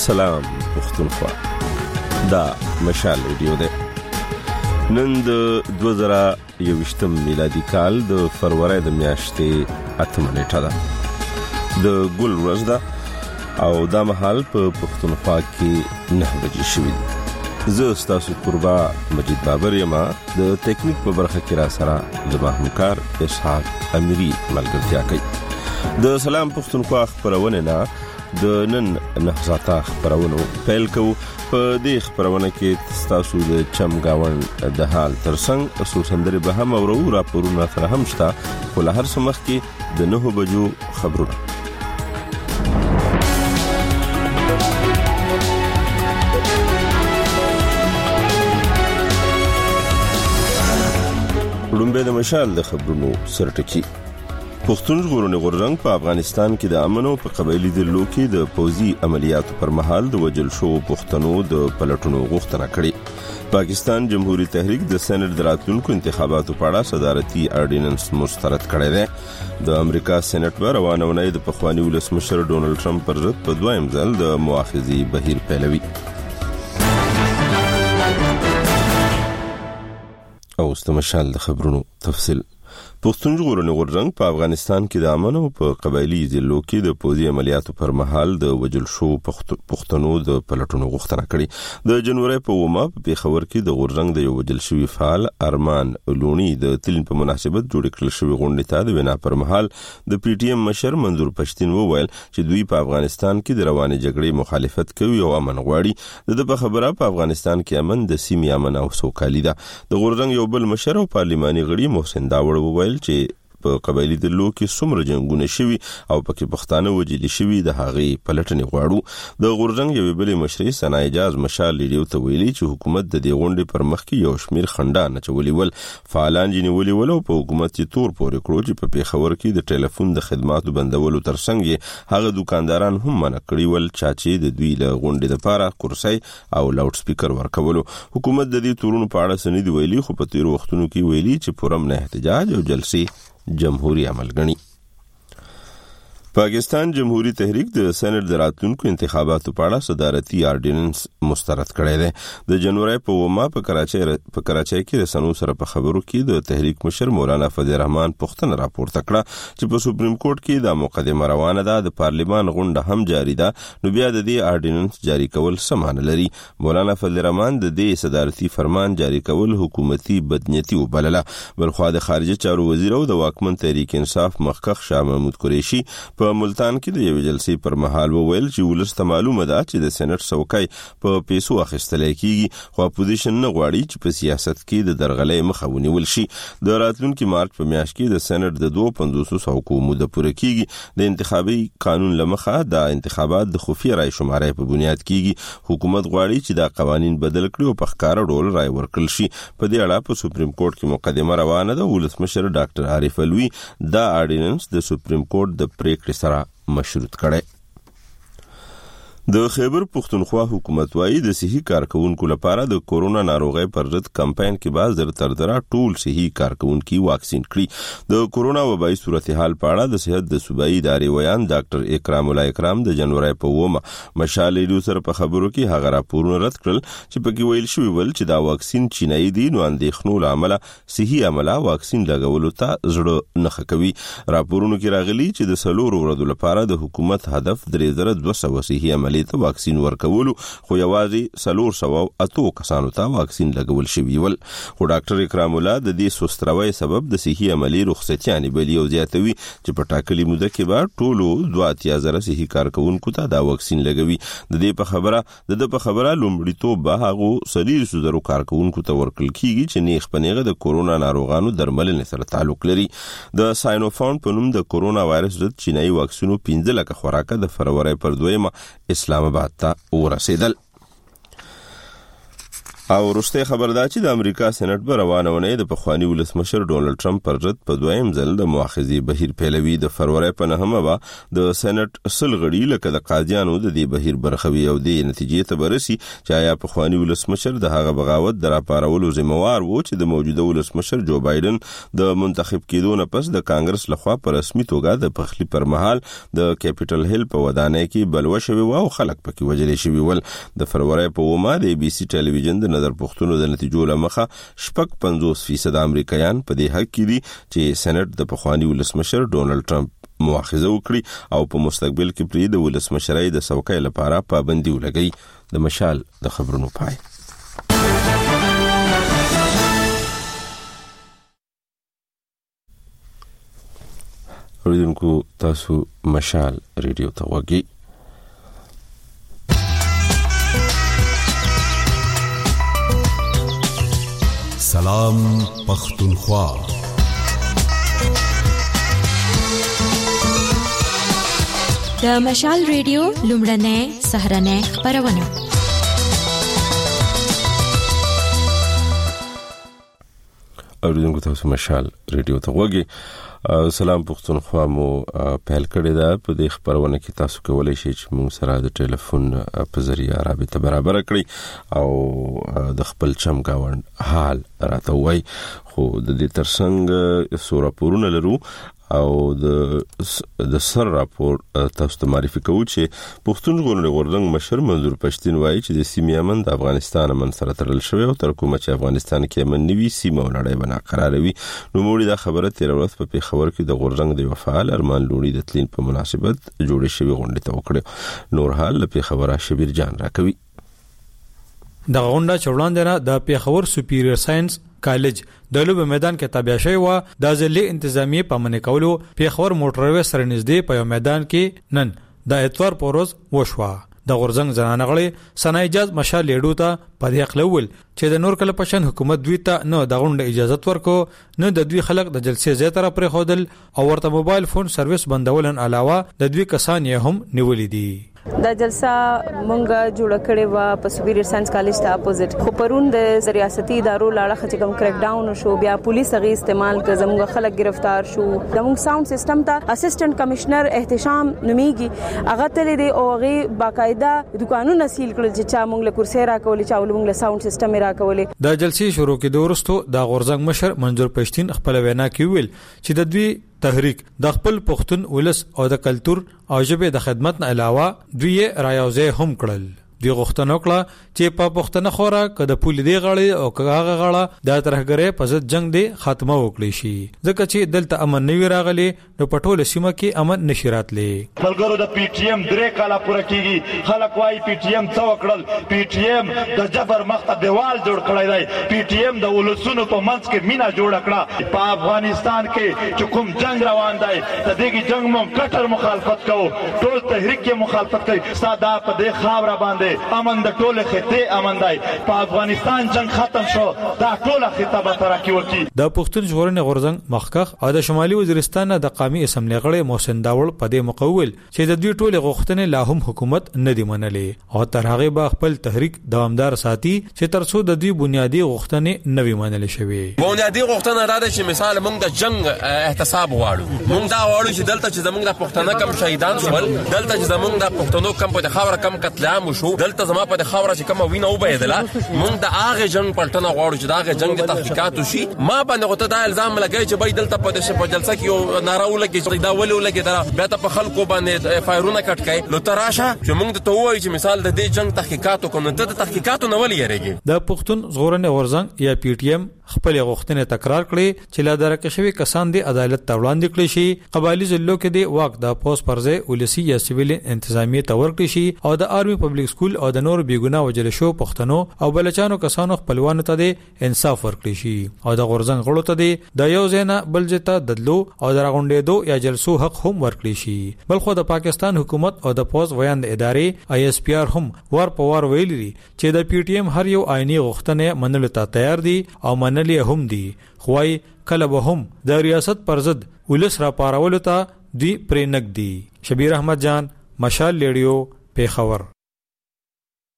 سلام پښتونخوا. دا مشال ریډیو ده. نن د 2021 میلادي کال د فروری د میاشتې 8 نیټه ده. د ګل ورځ ده او دا مهال په پښتونخوا کې 9 بجې شوې دي. زه ستاسو قربا مجید بابر یم. د ټیکنیک په برخه کې را سره زما همکار اسحاق امیری ملګرتیا کوي. د سلام پښتونخوا خبرونه نه د نن نهزاته خبرونو پیل کوو. په دې خبرونه کې تاسو د چمګاون د حال ترڅنګ اسو سندري به هم اورو، راپورونه سره هم شته، خو له هر څه مخکې د 9 بجو خبرونه. لومبه د مشال د خبرونو سرټکی. پښتون ژغورنې غورځنګ په افغانستان کې د امن او په قبایلی ډلو کې د پوځي عملیاتو پر مهال د وجل شو پښتنو د پلټونو غوښتنه کړې. پاکستان جمهوریت تحریک د سېنات د راتلونکو انتخاباتو په اړه صدارتي اورډیننس مسترد کړی دی. د امریکا سېنات به روانه ونې د پخوانی ولسمشر ډونالد ټرمپ پر ضد په دویم ځل د مؤاخذې بهیر پیلوي. او استمشال د خبرونو تفصیل. پښتون ژغورنې غورځنګ په افغانستان کې د امن او په قبایلی ضلعو کې د پوځي عملیاتو پر مهال د وجل شو پښتنو د پلټونو غوښتنه کړې. د جنوري په 9 په پیښور کې د غورځنګ د یو وجل شوی فعال ارمان لونی د تلین په مناسبت جوړ کړل شوی غونډه ته د وینا پر مهال د پی ټی ایم مشر منظور پښتين وویل چې دوی په افغانستان کې د روانې جګړې مخالفت کوي او امن غواړي. د خبره په افغانستان کې امن د سیمې امن او سوکالي ده. د غورځنګ یو بل مشر او پارلماني غړي محسن داوړ وویل چې په قبایلی ډلو کې څومره جنگونه شوي او پکې پښتانه وجل شوي د هغې پلټنې غواړو. د غورځنګ یو بل مشري سنا اجاز مشال ریډیو ته ویلي چې حکومت د دې غونډې پر مخ کې یو شمیر خندان چولي ول فعالان جنې ولي ول او په حکومت کې تور پورې کړو چې په پیښور کې د ټلیفون د خدماتو بندولو ترڅنګ هغه دکانداران هم منع کړی ول چې د دوی له غونډې لپاره کرسي او لاوډ سپیکر ورکولو. حکومت د دې تورونو په اړه سند ویلي، خو په تیر وختونو کې ویلي چې پرم نه احتجاج او جلسې جمهوری عمل غني. پاکستان جمهوریت تحریک د سېنات د راتلونکو انتخاباتو په اړه صدارتي اورډیننس مسترد کړی دی. د جنوري په 9 په کراچۍ کې د سنو سره په خبرو کې د تحریک مشر مولانا فضل الرحمن پښتنه راپورته کړه چې په سپریم کورټ کې د مقدمه روانه ده، د پارلیمان غونډه هم جاری ده، نو بیا د دې اورډیننس جاری کول سمانه لري. مولانا فضل الرحمن د دې صدارتي فرمان جاری کول حکومتي بدنيتي وبلله. بلخو د خارجه چارو وزیر او د واکمن تحریک انصاف مخکخ شاه محمود قریشي په ملتان کې د یو جلسې پر مهال وویل چې ولست معلومه ده چې د سېنات څوکۍ په پیسو اخیستل کېږي، خو اپوزیشن نه غواړي چې په سیاست کې د درغلۍ مخه ونیول شي. د راتلونکي مارچ په میاشت کې د سېنات د 2500 حقوقو موده پوره کېږي. د انتخابي قانون لمخه د انتخابات د خفیه رای شمارې په بنیاد کېږي. حکومت غواړي چې دا قوانين بدل کړي او په ښکارا ډول رای ورکړل شي. په دې اړه په سپریم کورټ کې مقدمه روانه ده. ولسمشر ډاکټر عارف الوی دا اورډیننس د سپریم کورټ د پریکړې سره مشروط کړي. د خیبر پښتونخوا حکومت وايي د صحي کارکونکو لپاره د کورونا ناروغي پر ضد کمپاین کې باز تر دره ټول صحي کارکونکو واکسین کړي. د کورونا وبای صورتحال په اړه د صحت د صوبایي ادارې ویان ډاکټر اکرام الله اکرام د جنوري په 9 مشال ریډیو سره په خبرو کې هغه راپورونه رد کړل چې پکې ویل شوی ول چې دا واکسین چینایي دي، نو اندېښنو لامل صحي عمله واکسین لګولو ته زړه نه کوي. راپورونو کې راغلي چې د 4 ورځو لپاره د حکومت هدف 3200 صحي عمله ته واکسین ورکولو، خو یوازې 408 کسانو ته واکسین لګول شوی ول. خو ډاکټر اکرام الله د دې سستروي سبب د صحي عملي رخصتیانې بلی او زیاتوي چې په ټاکلي موده کې به ټولو 2000 صحي کارکونکو ته دا واکسین لګوي. د دې په خبره لومړیتوب به هغه 300 کارکونکو ته ورکړل کیږي چې نیغ پنیغه د کورونا ناروغانو درملنې سره تعلق لري. د ساینوفارم په نوم د کورونا وایرس ضد چینایي واکسینو 15 لک خوراکه د فروری پر 2 اسلام آباد ته ورسېدل. او وروسته خبردار چې د امریکا سېنات به روانه ونې د پخوانی ولسمشر ډونالد ټرمپ پر ضد په دویم ځل د مؤاخذې بهیر پیلوي. د فروری په 9مه به د سېنات غړي لکه د قاضیانو د دې بهیر برخوي او د نتیجې ته برسي چې آیا پخوانی ولسمشر د هغه بغاوت د راپارولو ذمہوار وو چې د موجوده ولسمشر جو بایدن د منتخب کېدو نه پس د کانګرس لخوا په رسمي توګه د پخلی پر مهال د کیپټل هیل په ودانۍ کې بلوه شوی او خلک پکې وژل شوی ول. د فروری په 9مه د ABC ټلویزیون د نظر پښتون د نتیجو لمخه 50% امریکایان په دې حق کې دي چې سېنات د پخوانی ولسمشر ډونالد ټرمپ مؤاخذه وکړي او په مستقبل کې پرې د ولسمشرۍ د څوکۍ لپاره پابندي ولګي. د مشال د خبرونو پای. اوریدونکو تاسو مشال ریډیو ته وګورئ. سلام پختونخوا. د مشال ریډیو لومړنۍ سهرنۍ خبرونه. اوریدونکو تاسو مشال ریډیو ته وګورئ. سلام پختونخوا مو پیل کړی دا. په دې خبرونه کې تاسو کولای شئ چې موږ سره د ټلیفون په ذریعہ رابطه برابر کړئ او د خپل چمګاوند حال راته وایي. خو د دې ترڅنګ سو راپورونه لرو او د سر راپور تاسو ته معرفي کوو چې پښتون ژغورنې غورځنګ مشر منظور پښتين وایي چې د سیمې امن د افغانستان امن سره تړل شوی او تر کومه چې افغانستان کې امن نوي سیمه ونړۍ بنا قراروي. نو موږ دا خبره تیر ورځ په پیښور کې د غورځنګ د وفعال ارمان لوړي د تلین په مناسبت جوړې شوی غونډه ته وکړه. نور حال له پیښور شبیر جان راکوي. د غونډه چولاندنه د پیښور سپیریور ساينس کالج د لوب میدان کې تابع شوی و. د ځلې انتظامی په منې کولو پیښور موټروي سره نږدې په یو میدان کې نن د اتوار پروز وشوه. د غورځنګ زنانه غړي سنا اجازه مشال لیډو ته په دې خپلول چې د نور کله پشن حکومت دوی ته نه د غونډه اجازه ورکو نه د دوی خلک د جلسې ځای تر پرې خودل او ورته موبایل فون سرویس بندولن علاوه د دوی کسان یې هم نیولې دي. دا جلسه مونږه جوړ کړې و په سپیریور ساينس کالج ته اپوزیټ. خو پرون د ریاستي ادارو لاړه چې کوم کریک ډاون شو بیا پولیس غي استعمال ک زموږ خلک گرفتار شو. زموږ ساوند سیستم ته اسسټنټ کمشنر احتشام نمیږي هغه تل دی او هغه باقاعده دکانونه سیل کړل چې چا مونږ له کرسي راکولې چا مونږ له ساوند سیستم راکولې. د جلسې شروع کېدو وروسته د غورځنګ مشر منظور پښتين خپل وینا کې ویل چې د دوی تحریک د خپل پښتون ولس او د کلچر او ژبه د خدمت نه علاوه دوی رايوځه هم کړل. دی غوښتنه وکړه چې په پښتنه خورا کده پول دی غړي او کاغه غړه د ترهګره په ضد جنگ دی خاتمه وکړي شي ځکه چې دلته امن نه راغلي نو پټول سیمه کې امن نشي راتلی. ملګرو د پی ټی ایم درې کاله پوره کیږي خلک وايي پی ټی ایم څو کړل. پی ټی ایم د جبر مخته دیوال جوړ کړی دی. پی ټی ایم د ولسونو په منځ کې مینا جوړ کړه. په افغانستان کې چې کوم جنگ روان دی د دې جنگ مو کټر مخالفت کوو ټول تحریک کې مخالفت کوي. ساده په دې خاور باندې امن د ټوله خطه امن دی. په افغانستان جنگ ختم شو دا ټوله خطه به ترقی وکړي. د پښتون ژغورنې غورځنګ مخکخ او د شمالي وزیرستان د قومي اسمبلی غړي محسن داوړ په دې مقول چې د دوی ټوله غوښتنې لا هم حکومت نه دی منلې او تر هغه به خپل تحریک دوامدار ساتي چې ترڅو د دوی بنیادی غوښتنې نه وي منل شوی. بنیادی غوښتنه دا ده چې مثال موږ د جنگ احتساب غواړو. موږ دا غواړو چې دلته چې زموږ د پښتنه کم شهیدان شول دلته چې زموږ د پښتنو کم په خاور کم قتل عام شو دلته زما په خاور چې کوم وینه وبېدله موږ د هغه جنگ پلټنه غواړو چې دا هغه جنگ د تحقیقات وشي. ما باندې غوته دا الزام لګی چې بای دلته په جلسه کې یو ناراو لګی چې دا ولې ولګی دا بیا ته په خلکو باندې فایرونه کټ کړي. نو تراشه چې موږ ته وایي چې مثال د دې جنگ تحقیقات کوم ته د تحقیقاتو نه ولې یریږي. د پښتون ژغورنې غورځنګ یا پی ټی ایم خپل غوښتنې تکرار کړي چې لا درکه شوی کسان دی عدالت ته وړاندې کړي شي. قبایلی ضلعو کې دی واک د پوس پرځه ولسی یا سیویل انتظامی ته ورکړي شي او د آرمي پبلک سکول او د نور بیګونه وجل شو پښتنو او بلچانو کسانو خپلوانو ته دی انصاف ورکړي شي او د غورځنګ غړو ته دی د یو ځای نه بل ځای ته ددلو او درغونډېدو یا جلسو حق هم ورکړي شي. بل خو د پاکستان حکومت او د پوز ویاند ادارې آی اس پی آر هم ور په ور ویلي چې د پی ټی ایم هر یو آئینی غوښتنه منلو ته تیار دي او منلي هم دي. خوای کله به هم د ریاست پر ضد ولس را پارولو ته دی پرېنګ دي. شبیر احمد جان مشال لیډیو پیښور.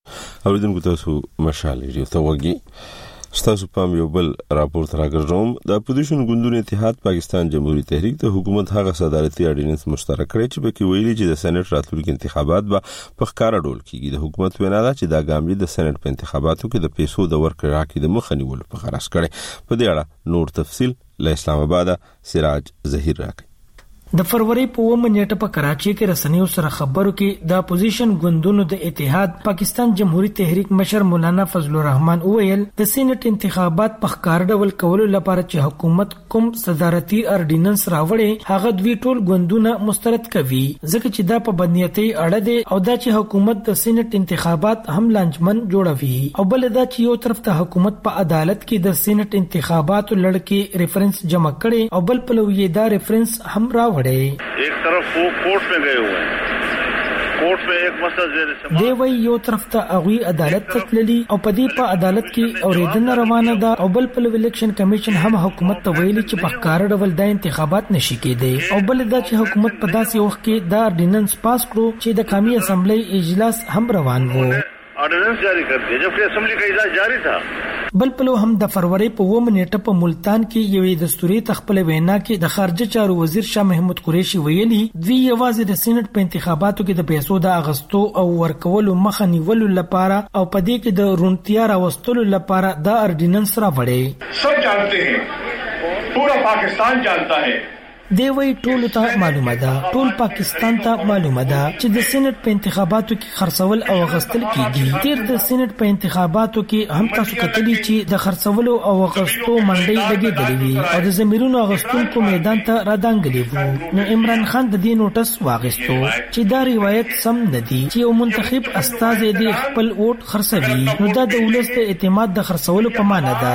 اوریدونکو تاسو مشال ریډیو ته وګورئ. ستاسو پام یو بل راپورټ راګرځوم. د اپوزیشن ګوندونو اتحاد پاکستان جمهوریت تحریک د حکومت هغه صدارتي اډیننس مشترک کړی چې پکې ویلي چې د سېنات راتلونکي انتخابات به په ښکارا ډول کیږي. د حکومت وینا ده چې دا ګام د سېنات په انتخاباتو کې د پیسو د ورکړې راکړې د مخه نیولو په غرض کړی. په دې اړه نور تفصيل له اسلام آباد سراج ظهیر راکړي. د فروری په 9 نیټه په کراچي کې رسنیو سره خبرو کې د اپوزیشن ګوندونو د اتحاد پاکستان جمهوریت تحریک مشر مولانا فضل الرحمن وویل د سېنات انتخابات په ښکار ډول کولو لپاره چې حکومت کوم صدارتي اډیننس راوړي هغه دوی ټول ګوندونه مسترد کوي ځکه چې دا په بدنیتي اړه دی او دا چې حکومت د سېنات انتخابات هم لانجمن جوړوي او بل دا چې یو طرف ته حکومت په عدالت کې د سېنات انتخاباتو لړ ریفرنس جمع کړي او بل پلوی دا ریفرنس هم راوړي. एक तरफ वो कोर्ट में गए हुए हैं, कोर्ट में एक मसला دی وی یو طرف ته اغوی عدالت ته تللی او پدې په عدالت کې اوریدنه روانه ده او بل په الیکشن کمیشن هم حکومت ته ویلي چې په ښکار ډول د انتخابات نشي کېدی او بل دا چې حکومت په داسې وخت کې دا اډیننس پاس کړو چې د قومي اسمبلی اجلاس هم روان وو. ऑर्डिनेंस जारी कर दिया जबकि असेंबली का इजलास जारी था. بل پلو هم د فروری په 9 نیټه په ملتان کې یوې دستوري تخپل وینا کې د خارجه چارو وزیر شاه محمود قریشي ویلي دوی یوازې د سېنات په انتخاباتو کې د پیسو د اغستو او ورکولو مخه نیولو لپاره او په دې کې د رونتیا راوستلو لپاره د اډیننس راوړي. सब जानते हैं, पूरा पाकिस्तान जानता है. دی وی ټول ته معلومه ده, ټول پاکستان ته معلومه ده چې د سېنات په انتخاباتو کې خرڅول او غستل کیږي. تیر د سېنات په انتخاباتو کې هم تاسو کتلی چې د خرڅولو او غستو منډي لګېدلې وي او د زمیرونو غستونکو میدان ته رادانګلې وو. نو عمران خان د دې نوټس واغستو چې دا روایت سم نه دي چې یو منتخب استازي د خپل ووټ خرڅوي. نو دا د ولس د اعتماد د خرڅولو په معنی ده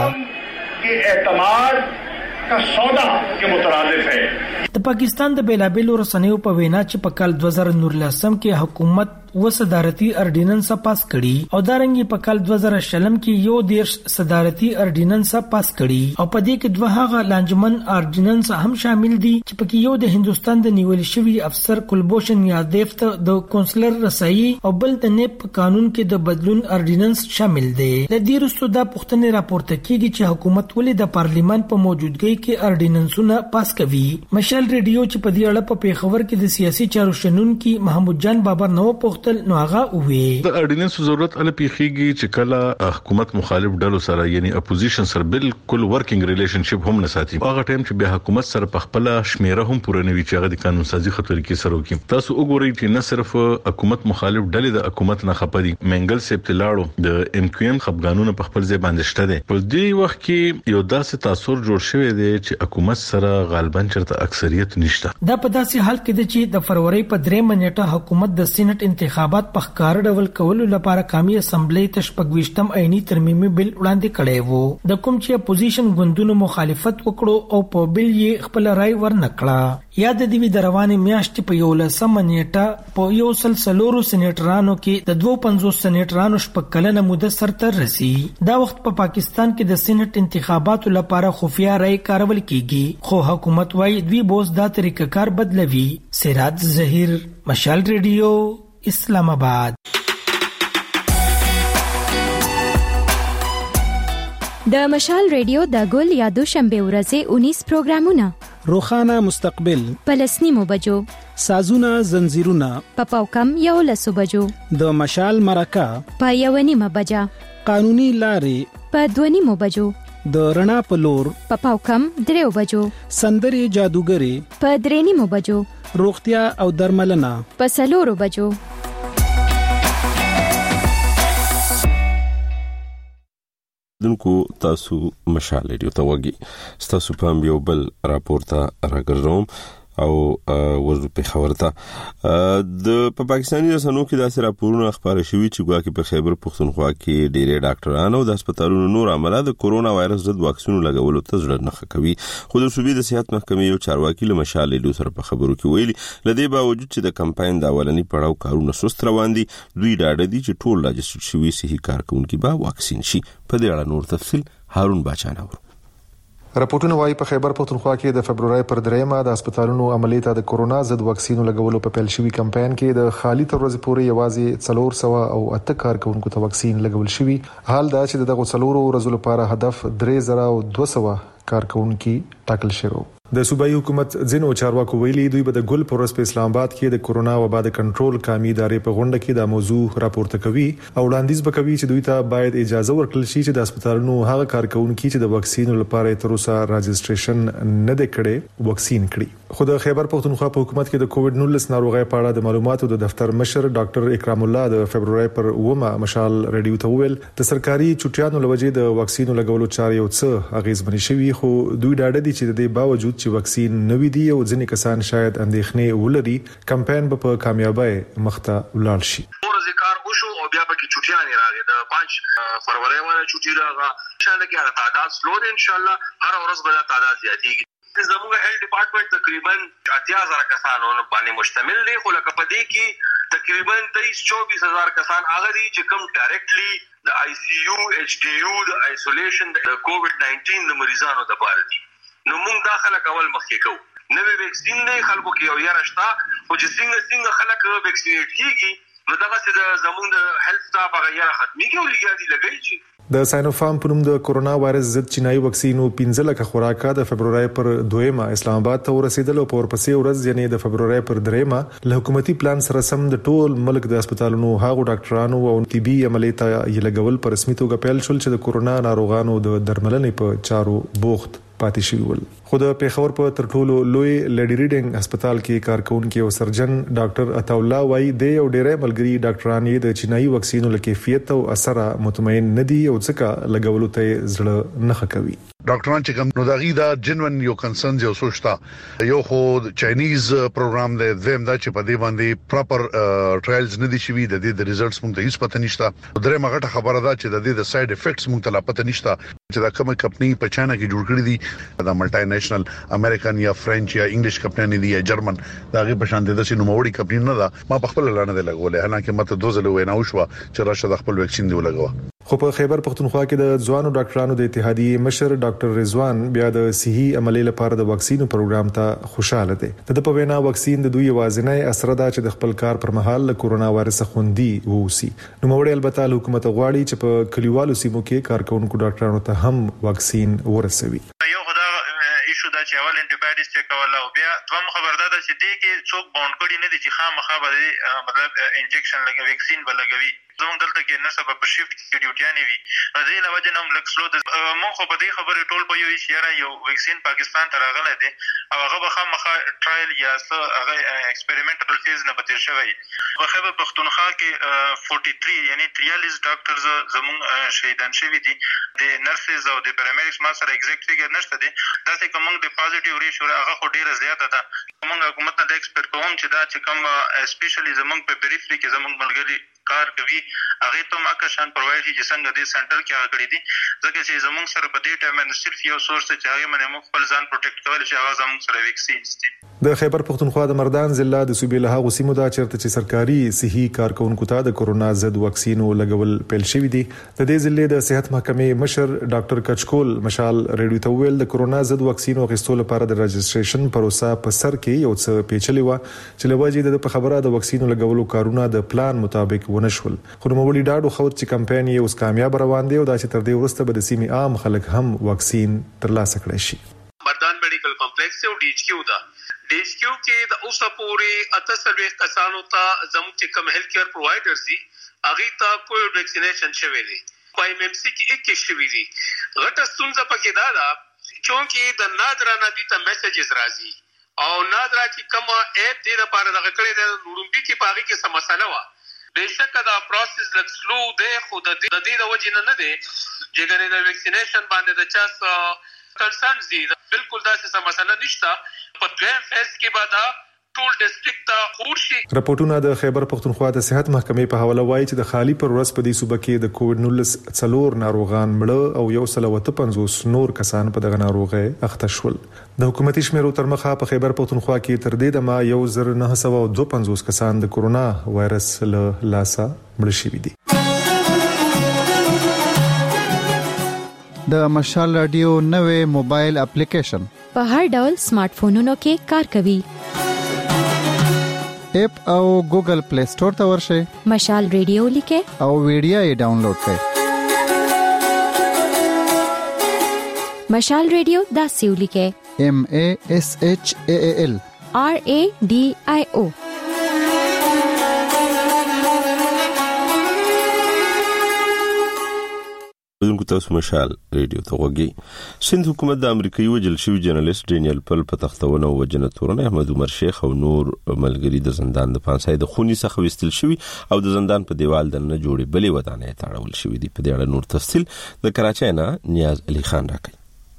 कि اعتماد का सौदा के मुतरादिफ है. د پاکستان د بیلابیلو رسنیو په وینا چې په کال 2019 کې حکومت و صدارتي اډیننس پاس کړي او دارنګي په کال 2020 کې یو دیش صدارتي اډیننس پاس کړي او په دې کې دوه هغه لانجمن اډیننس هم شامل دي چې پکې یو د هندستان د نیول شوی افسر کلبوشن یادیو ته د کونسلر رسایي او بل د نیپ قانون کې د بدلون اډیننس شامل دي. لدې وروسته دا پوښتنه راپورته کیږي چې حکومت ولې د پارلیمان په موجودګۍ کې اډیننسونه پاس کوي. مشال ریډیو چې په دې اړه په پیښور کې د سیاسي چارو شنونکي محمود جان بابر نو پوښتنه نو هغه وی د اډیننس ضرورت ال پیخیږي چې کله حکومت مخالف ډلو سره یعنی اپوزیشن سره بالکل ورکینګ ریلیشنشپ هم نه ساتي. هغه ټیم چې به حکومت سره په خپل شمیره هم پوره نوي چې هغه د قانون سازي خطر کې سره وکړي. تاسو وګورئ چې نه صرف حکومت مخالف ډلې د حکومت نه خپدي منګل سپتلاړو د ام کیو ام خپګانونه په خپل ځای باندې شته دي. په دې وخت کې یو داسې تاثیر جوړ شوی دی چې حکومت سره غالبا چرته اکثریت نشته. دا په داسې حال کې چې د فروری په 3 نیټه حکومت د سېنات انتخابات په ښکار ډول کولو لپاره قومي اسمبلی ته 28م عیني ترمیمي بل وړاندې کړی وو. د کوم چې اپوزیشن ګوندونو مخالفت وکړو او په بل یې خپل رائے ورنکړه. یاد دی د روانې میاشتې په 11 نیټه په یو سلسلورو سېنیټرانو کې د 250 سېنیټرانو شپږ کلنه موده سرته رسي. دا وخت په پاکستان کې د سېنات انتخاباتو لپاره خفیه رائے کارول کیږي خو حکومت وايي دوی بوز دا طریقه کار بدلوي. سراج ظهیر مشال ریډیو اسلام آباد. د مشال ریډیو د ګل یادو شنبه ورځې 19 پروګرامونه روخانه مستقبل پلسنیمو بجو سازونه زنجیرونه پاوکم یو لسو بجو د مشال مرکه په یو نیمه بجا قانوني لارې په 2 بجو د رڼا په لور په پاوکم 3 بجو سندري جادوګری په 3 بجو روغتیا او درملنه په 4 بجو. دونکو تاسو مشال ریډیو ته وګورئ. تاسو په یو بل راپورته راګرځوم او ورته په خبرته د پاکستاني رسنیو کې داسې راپورونه خبره شوي چې ګواکې په خیبر پختونخوا کې ډېری ډاکټرانو د هسپتالونو نور عمله د کورونا وایرس ضد واکسینو لګولو ته ځړ نه کوي. خو د صوبې د صحت محکمې یو چارواکي له مشال ریډیو سره په خبرو کې ویلي لدې باوجود چې د کمپاین د اولنی پړاو کارونه سست روان دي دوی ډاډه دي چې ټول راجستر شوي صحي کارکونکي به واکسین شي. په دې اړه نور تفصیل هارون باچانه. راپورټونه وايي په خیبر پختونخوا کې د فبرवरी پر 3 د هسپتالونو عملیات د کورونا ضد واکسین لګولو په پیل شوی کمپاین کې د خالي تر ورځې پورې یوازې 408 کارکونکو ته واکسین لګول شوی. حال دا چې دغه 4 ورځې لپاره هدف 3200 کارکونکو ټاکل شوی. د صوبایي حکومت ځینو چارواکو ویلي دوی به د ګل پروس په اسلام آباد کې د کورونا وبا د کنټرول قامي ادارې په غونډه کې د موضوع راپورته کوي او وړاندیز وکوي چې دوی ته باید اجازه ورکړل شي چې د هسپتالونو هغه کارکونکو چې د واکسین لپاره تر اوسه راجستریشن نه دی کړی واکسین کړي. خو د خیبر پختونخوا په حکومت کې د کووډ 19 ناروغي په اړه د معلوماتو د دفتر مشر ډاکټر اکرام الله د فبرवरी پر 9 مشال رادیو ته ویل د سرکاري چټیانو لوجې د واکسین لګولو چارې یو څه اغیزمن شوي خو دوی ډاډه دي چې د دې باوجود چې واکسین نوې دي او ځینې کسان شاید اندېښنې ولري کمپاین په کامیابی مخته ولاړ شي. ورځ کار وشو او بیا به کې چټیانې راغې د 5 فروری باندې چټی راغله ان شاء الله کې تعداد سلو دي ان شاء الله هر ورځ به تعداد زیاتېږي. زموږ هیلث ډپارټمنټ تقریبا 80,000 کسانو باندې مشتمل دی خو لکه په دې کې تقریبا 23-24,000 کسان هغه دي چې کوم ډایرکټلی د آی سی یو ایچ ډی یو د آیسولیشن د کووډ 19 د مریضانو لپاره دي. نو موږ داخله کول مخکې کوو نوې ویکسین نه خلکو کې یو یاره شته او چې څنګه خلک ویکسینیټ کیږي نو دغه څه زموږ د هیلث سټاف هغه یاره ختمي کې ولګیا دي لګی د ساینوفارم په نوم د کورونا وایرس ضد چینایي واکسینو 15 لک خوراکه د فبرवरी پر 2 اسلام آباد ته ورسېدل او په ورپسې ورځ یعنی د فبرवरी پر 3 له حکومتي پلان سره سم د ټول ملک د هسپتالونو هغو ډاکټرانو او طبي عملیات یې لګول په رسمي توګه پیل شول چې د کورونا ناروغانو د درملنې په چارو بوخت پاتې شوی ول. خو د پیښور په ترټولو لوی لیډي ریډینګ هسپتال کې کارکونکو او سرجن ډاکټر عطا الله وايي د یو ډېرې ملګری ډاکټران یې د چینایي واکسینو له کیفیت او اثر مطمئن نه دي او څنګه لګولو ته زړه نه کوي. ډاکټران چې کوم نو دغه دا جنون یو کنسرن یو سوچتا یو خو چاینیز پروګرام د زم دا چې په دې باندې پراپر ټرایلز نه دي شوي د دې د ریزلټس مونږ ته هیڅ پته نشته. درې مغه خبره ده چې د دې د ساید افیکټس مونږ ته لا پته نشته چې دا کومه کمپنی په چاینا کې جوړ کړې دي دا ملټي نېشنل امریکن یا فرنچ یا انګلیش کمپنی دي یا جرمن دا غي په شان دي د نوموړي کمپنی نه ده. ما په خپل لانه دی لګولې حالانکه مته دوزل وینا وشو چې راشه د خپل ویکسین دی ولګوا. خو په خیبر پختونخوا کې د ځوانو ډاکټرانو د اتحادیې مشر ډاکټر رضوان بیا د صحي عملیات لپاره د واکسینو پروګرام ته خوشاله دي. د په وینا واکسین د دوی وازنه اثر ده چې د خپل کار پر مهال له کورونا وایرس خوندي ووسی. نو موږ البته حکومت غواړي چې په کلیوالو سیمو کې کارکونکو ډاکټرانو ته هم واکسین ورسوي. یو خدای ایشو دا چې اول انټیبایوټکس چیک کول او بیا دوم خبردار ده چې دې کې څوک باوند کړي نه دي چې خامخا به مطلب انجکشن لګوي ویکسین به لګوي. زموږ دلته کې نسبه په شیفت کې ډیوټیانې وي زه له وجه نوم لک سلو مونږ خو په دې خبرې ټول په یو اشاره یو ویکسین پاکستان ته راغلی دی او هغه به خامخا ټرایل یا هغه ایکسپریمنټل فیز نه به تیر شوی. په خیبر پختونخوا کې 43 یعنی 43 ډاکټرز زموږ شهیدان شوي دي. د نرسز او د پیرامیډکس ما سره ایگزیکټ فیګر نشته دي. دا چې کوم د پازیټیو ریشو هغه خو ډیره زیاته ده. موږ حکومت نه د ایکسپیکټ کوم چې دا چې کوم اسپیشلی زموږ په پیریفری کې زموږ ملګری کار کوي هغه ته ماکه شان پرووایډ چې څنګه د سنټر کې هغه کړی دي ځکه چې زموږ سره په دې ټایم باندې صرف یو سورس چې هغه باندې موږ خپل ځان پروټیکټ کول چې هغه زموږ سره ویکسینز دي. د خیبر پختونخوا د مردان ضلع د صوبې له هغه سیمو دا چیرته چې سرکاري صحي کارکونکو ته د کورونا ضد واکسینو لګول پیل شوی دي. د دې ضلع د صحت محکمې مشر ډاکټر کچکول مشال ریډیو ته ویل د کورونا ضد واکسینو غوښتلو لپاره د رجسټریشن پروسه په سر کې یو څه پیچلې و چې لوجې د خبره د واکسینو لګولو کارونه د پلان مطابق ونشول. خو نوموړي ډاډو خو چې کمپاین یې اوس کامیاب روان دی او دا چې تر دې وروسته به د سیمې عام خلک هم واکسین ترلاسه کړي شي. مردان میډیکل کمپلیکس او ډي ایچ کیو دا ډي ایچ کیو کې د اوسه پورې 78 کسانو ته زموږ چې کوم هیلث کیر پرووایډرز دي هغه ته کووډ ویکسینیشن شوی دی. په ایم ام سی کې 21 شوی دي. غټه ستونزه پکې دا ده چې د نادرانه دي ته میسجز راځي او نادرا چې کوم اپ دې لپاره دغه کړی د لوړمبي کې پاغي کې سم مسله و. بهشکه دا پروسس لک سلو دی خو د دې د وجې نه دی چې ګنې د ویکسینیشن باندې د چا کنسرنز دي بالکل دا څه مسله نشته. په دویم فیز کې به دا ټول ډیسټریکټ ته خورشي. راپورټونه د خیبر پختونخوا د صحت محکمې په حواله وایي چې د خالی پر ورځ په دې صوبه کې د کووډ 19 څلور ناروغان مړه او 150 نور کسان په دغه ناروغي اخته شول. د حکومتي شمیرو تر مخه په خیبر پختونخوا کې تر دې دمه 1952 کسان د کورونا وایرس له لاسه مړ شوي دي. د مشال رادیو نوې موبایل اپلیکیشن په هر ډول سمارټ فونونو کې کار کوي. اپ او ګوګل پلی سٹور ته ورشئ. مشال ریډیو لیکه او ویډیو یې ډاونلوډ کړئ. مشال ریډیو دا سیو لیکه MASHAAL RADIO. دونکو تاسو مشال ریډیو ته وګورئ. سند حکومت د امریکایي وجل شوی جرنالست ډینیل پل په تختونه او وجنه تورن احمد عمر شیخ او نور ملګری د زندان د پانسای د خونی څخه وستل شوی او د زندان په دیوال دنه جوړې بلې ودانې تاړول شوی دی. په دې اړه نور تفصیل د کراچۍ نه نیاز علي خان راکړي.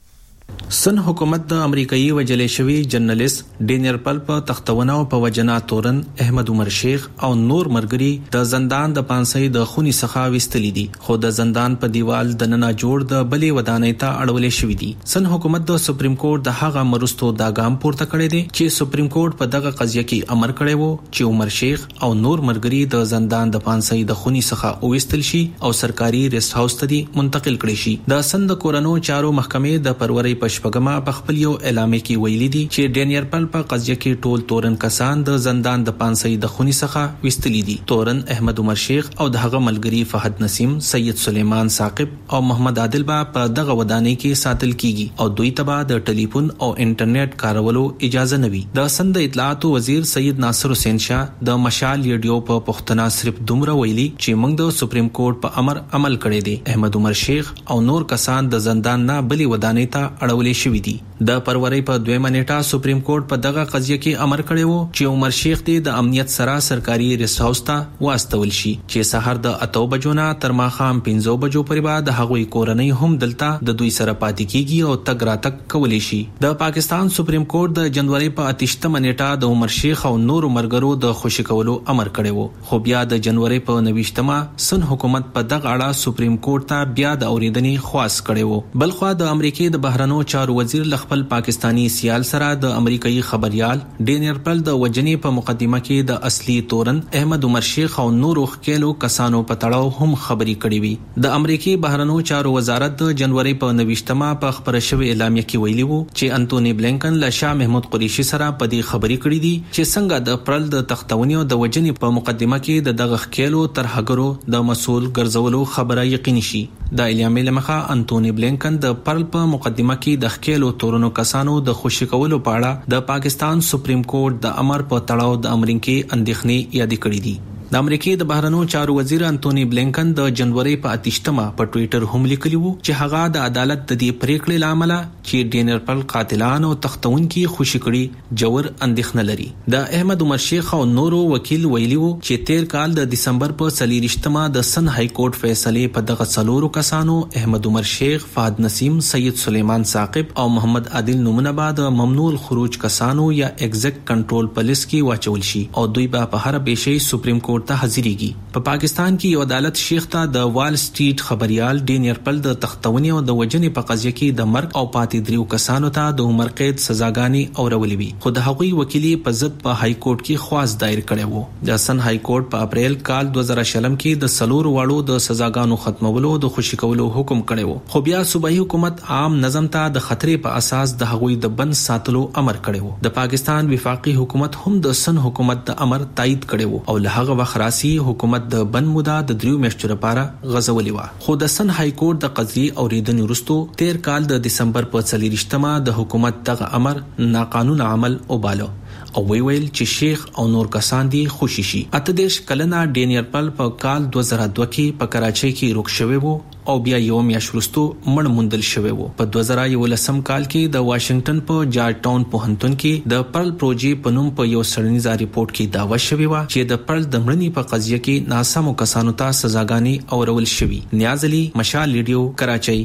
سن حکومت د امریکایي وجلې شوی جرنالست ډینیل پل په تختونه او په وجنا تورن احمد عمر شیخ او نور مرګري د زندان د پانسۍ د خونی څخه وستلی دي، خو د زندان په دیوال د ننا جوړ د بلې ودانۍ ته اړولې شوې دي. سن حکومت د سپریم کورټ د هغه مرستو دا ګام پورته کړی دی چې سپریم کورټ په دغه قضیه کې امر کړی وو چې عمر شیخ او نور مرګري د زندان د پانسۍ د خونی څخه وستل شي او سرکاري ریسټ هاوس ته منتقل کړي شي. د سند کورونو چارو محکمې د پروري پښپګما په خپل یو اعلامیه کې ویلي دي چې ډینیل پل په قضیه کې ټول تورن کسان د زندان د پانسۍ د خونی څخه وستلی دي. تورن احمد عمر شیخ او دغه ملګری فهد نسیم، سید سلیمان ثاقب او محمد عادل با په دغه ودانۍ کې ساتل کیږي او دوی ته د ټلیفون او انټرنیټ کارولو اجازه نه وي. د سند اطلاعات وزیر سید ناصر حسین شاه د مشال ریډیو په پښتنه صرف دومره ویلي چې موږ د سپریم کورټ په امر عمل کړی دی. احمد عمر شیخ او نور کسان د زندان نه بلې ودانۍ ته اړولې شوی دي. د پروري په 2 نیټه سپریم کورټ په دغه قضیه کې امر کړی وو چې عمر شیخ دې د امنیت سره سرکاري ریسټ هاوس ته واستول شي چې سحر د 8 بجو نه تر ماښام 5 بجو پورې به د هغوی کورنۍ هم دلته د دوی سره پاتې کیږي او تګ راتګ کولی شي. د پاکستان سپریم کورټ د جنوري په 28 نیټه د عمر شیخ او نور مرګرو د خوشی کولو امر کړی وو، خو بیا د جنوري په 29 سن حکومت په دغه اړه سپریم کورټ ته بیا د اوریدنې خواست کړی وو. بلخوا د امریکای د بهرنیو چارو وزیر خپل پاکستانی سیال سره د امریکایي خبريال ډینیل پل د وجنې په مقدمه کې د اصلي تورن احمد عمر شیخ او نورو خکېلو کسانو په تړاو هم خبري کړې وي. د امریکای بهرنیو چارو وزارت د جنوري په 29 په خبره شوی اعلامیه کې ویلي وو چې انټونی بلینکن له شاه محمود قریشي سره په دې خبري کړې دي چې څنګه د پرل د تختونی او د وجنې په مقدمه کې د دغه خکېلو ترهګرو د مسول ګرځولو خبره یقیني شي. د اعلامیه لمخه انټونی بلینکن د پرل په مقدمه کې د خکېلو تورونو کسانو د خوشی کولو په اړه د پاکستان سپریم کورټ د امر په تړاو د امریکای اندېښنې یاد کړې دي. د امریکای د بهرنیو چارو وزیر انټونی بلینکن د جنوري په 28 په ټوئیټر هم لیکلی وو چې هغه د عدالت د دې پریکړې لامل چې ډینیل پل قاتلان او تختونکي خوشی کړي جوړ اندېښنه لري. د احمد عمر شیخ او نورو وکیل ویلی وو چې 13 کال د دسمبر په 23 د سن های کورټ فیصله په دغه څلورو کسانو احمد عمر شیخ، فهد نسیم، سید سلیمان ثاقب او محمد عادل نومونه بعد ممنوع الخروج کسانو یا ایگزیکټ کنټرول پولیس کې واچول شي او دوی په هر بشي سپریم کورټ ته حاضرېږي. په پاکستان کې یو عدالت شیخ ته د وال سټریټ خبريال ډینیل پل د تختونی او د وجنې په قضیه کې د مرګ او پاتې دریو کسانو ته د عمر قید سزاګانی اورولې وي، خو د هغوی وکیلی په ضد په های کورټ کې خواست دایر کړی وو. د سن های کورټ په اپریل کال 2000 کې د سلور واړو د سزاګانو ختمولو د خوشی کولو حکم کړی وو، خو بیا صوبایي حکومت عام نظم ته د خطرې په اساس د هغوی د بند ساتلو امر کړی وو. د پاکستان وفاقي حکومت هم د سن حکومت د امر تایید کړی وو او له هغه وخت راسي حکومت د بند موده د 3 میاشتو لپاره غځولې و. خو د سن های کورټ د قضیې اوریدنې وروسته 13 کال د دسمبر په 23 د حکومت دغه امر ناقانونه عمل وباله او ویل چې شیخ او نور کسان دي خوشی شي. 38 کلنه ډینیل پل په کال 2002 کې په کراچۍ کې روک شوی وو او بیا یو میاشت وروسته مړ موندل شوی وو. په 2011 کال کې د واشنگټن په جارج ټاون پوهنتون کې د پرل پروژې په نوم په یو سړنیزه ریپورت کې داوا شوی و چې د پرل د مړنی په قضیه کې ناسمو کسانو ته سزاګانی اورول شوی. نیاز علي، مشال ریډیو، کراچۍ.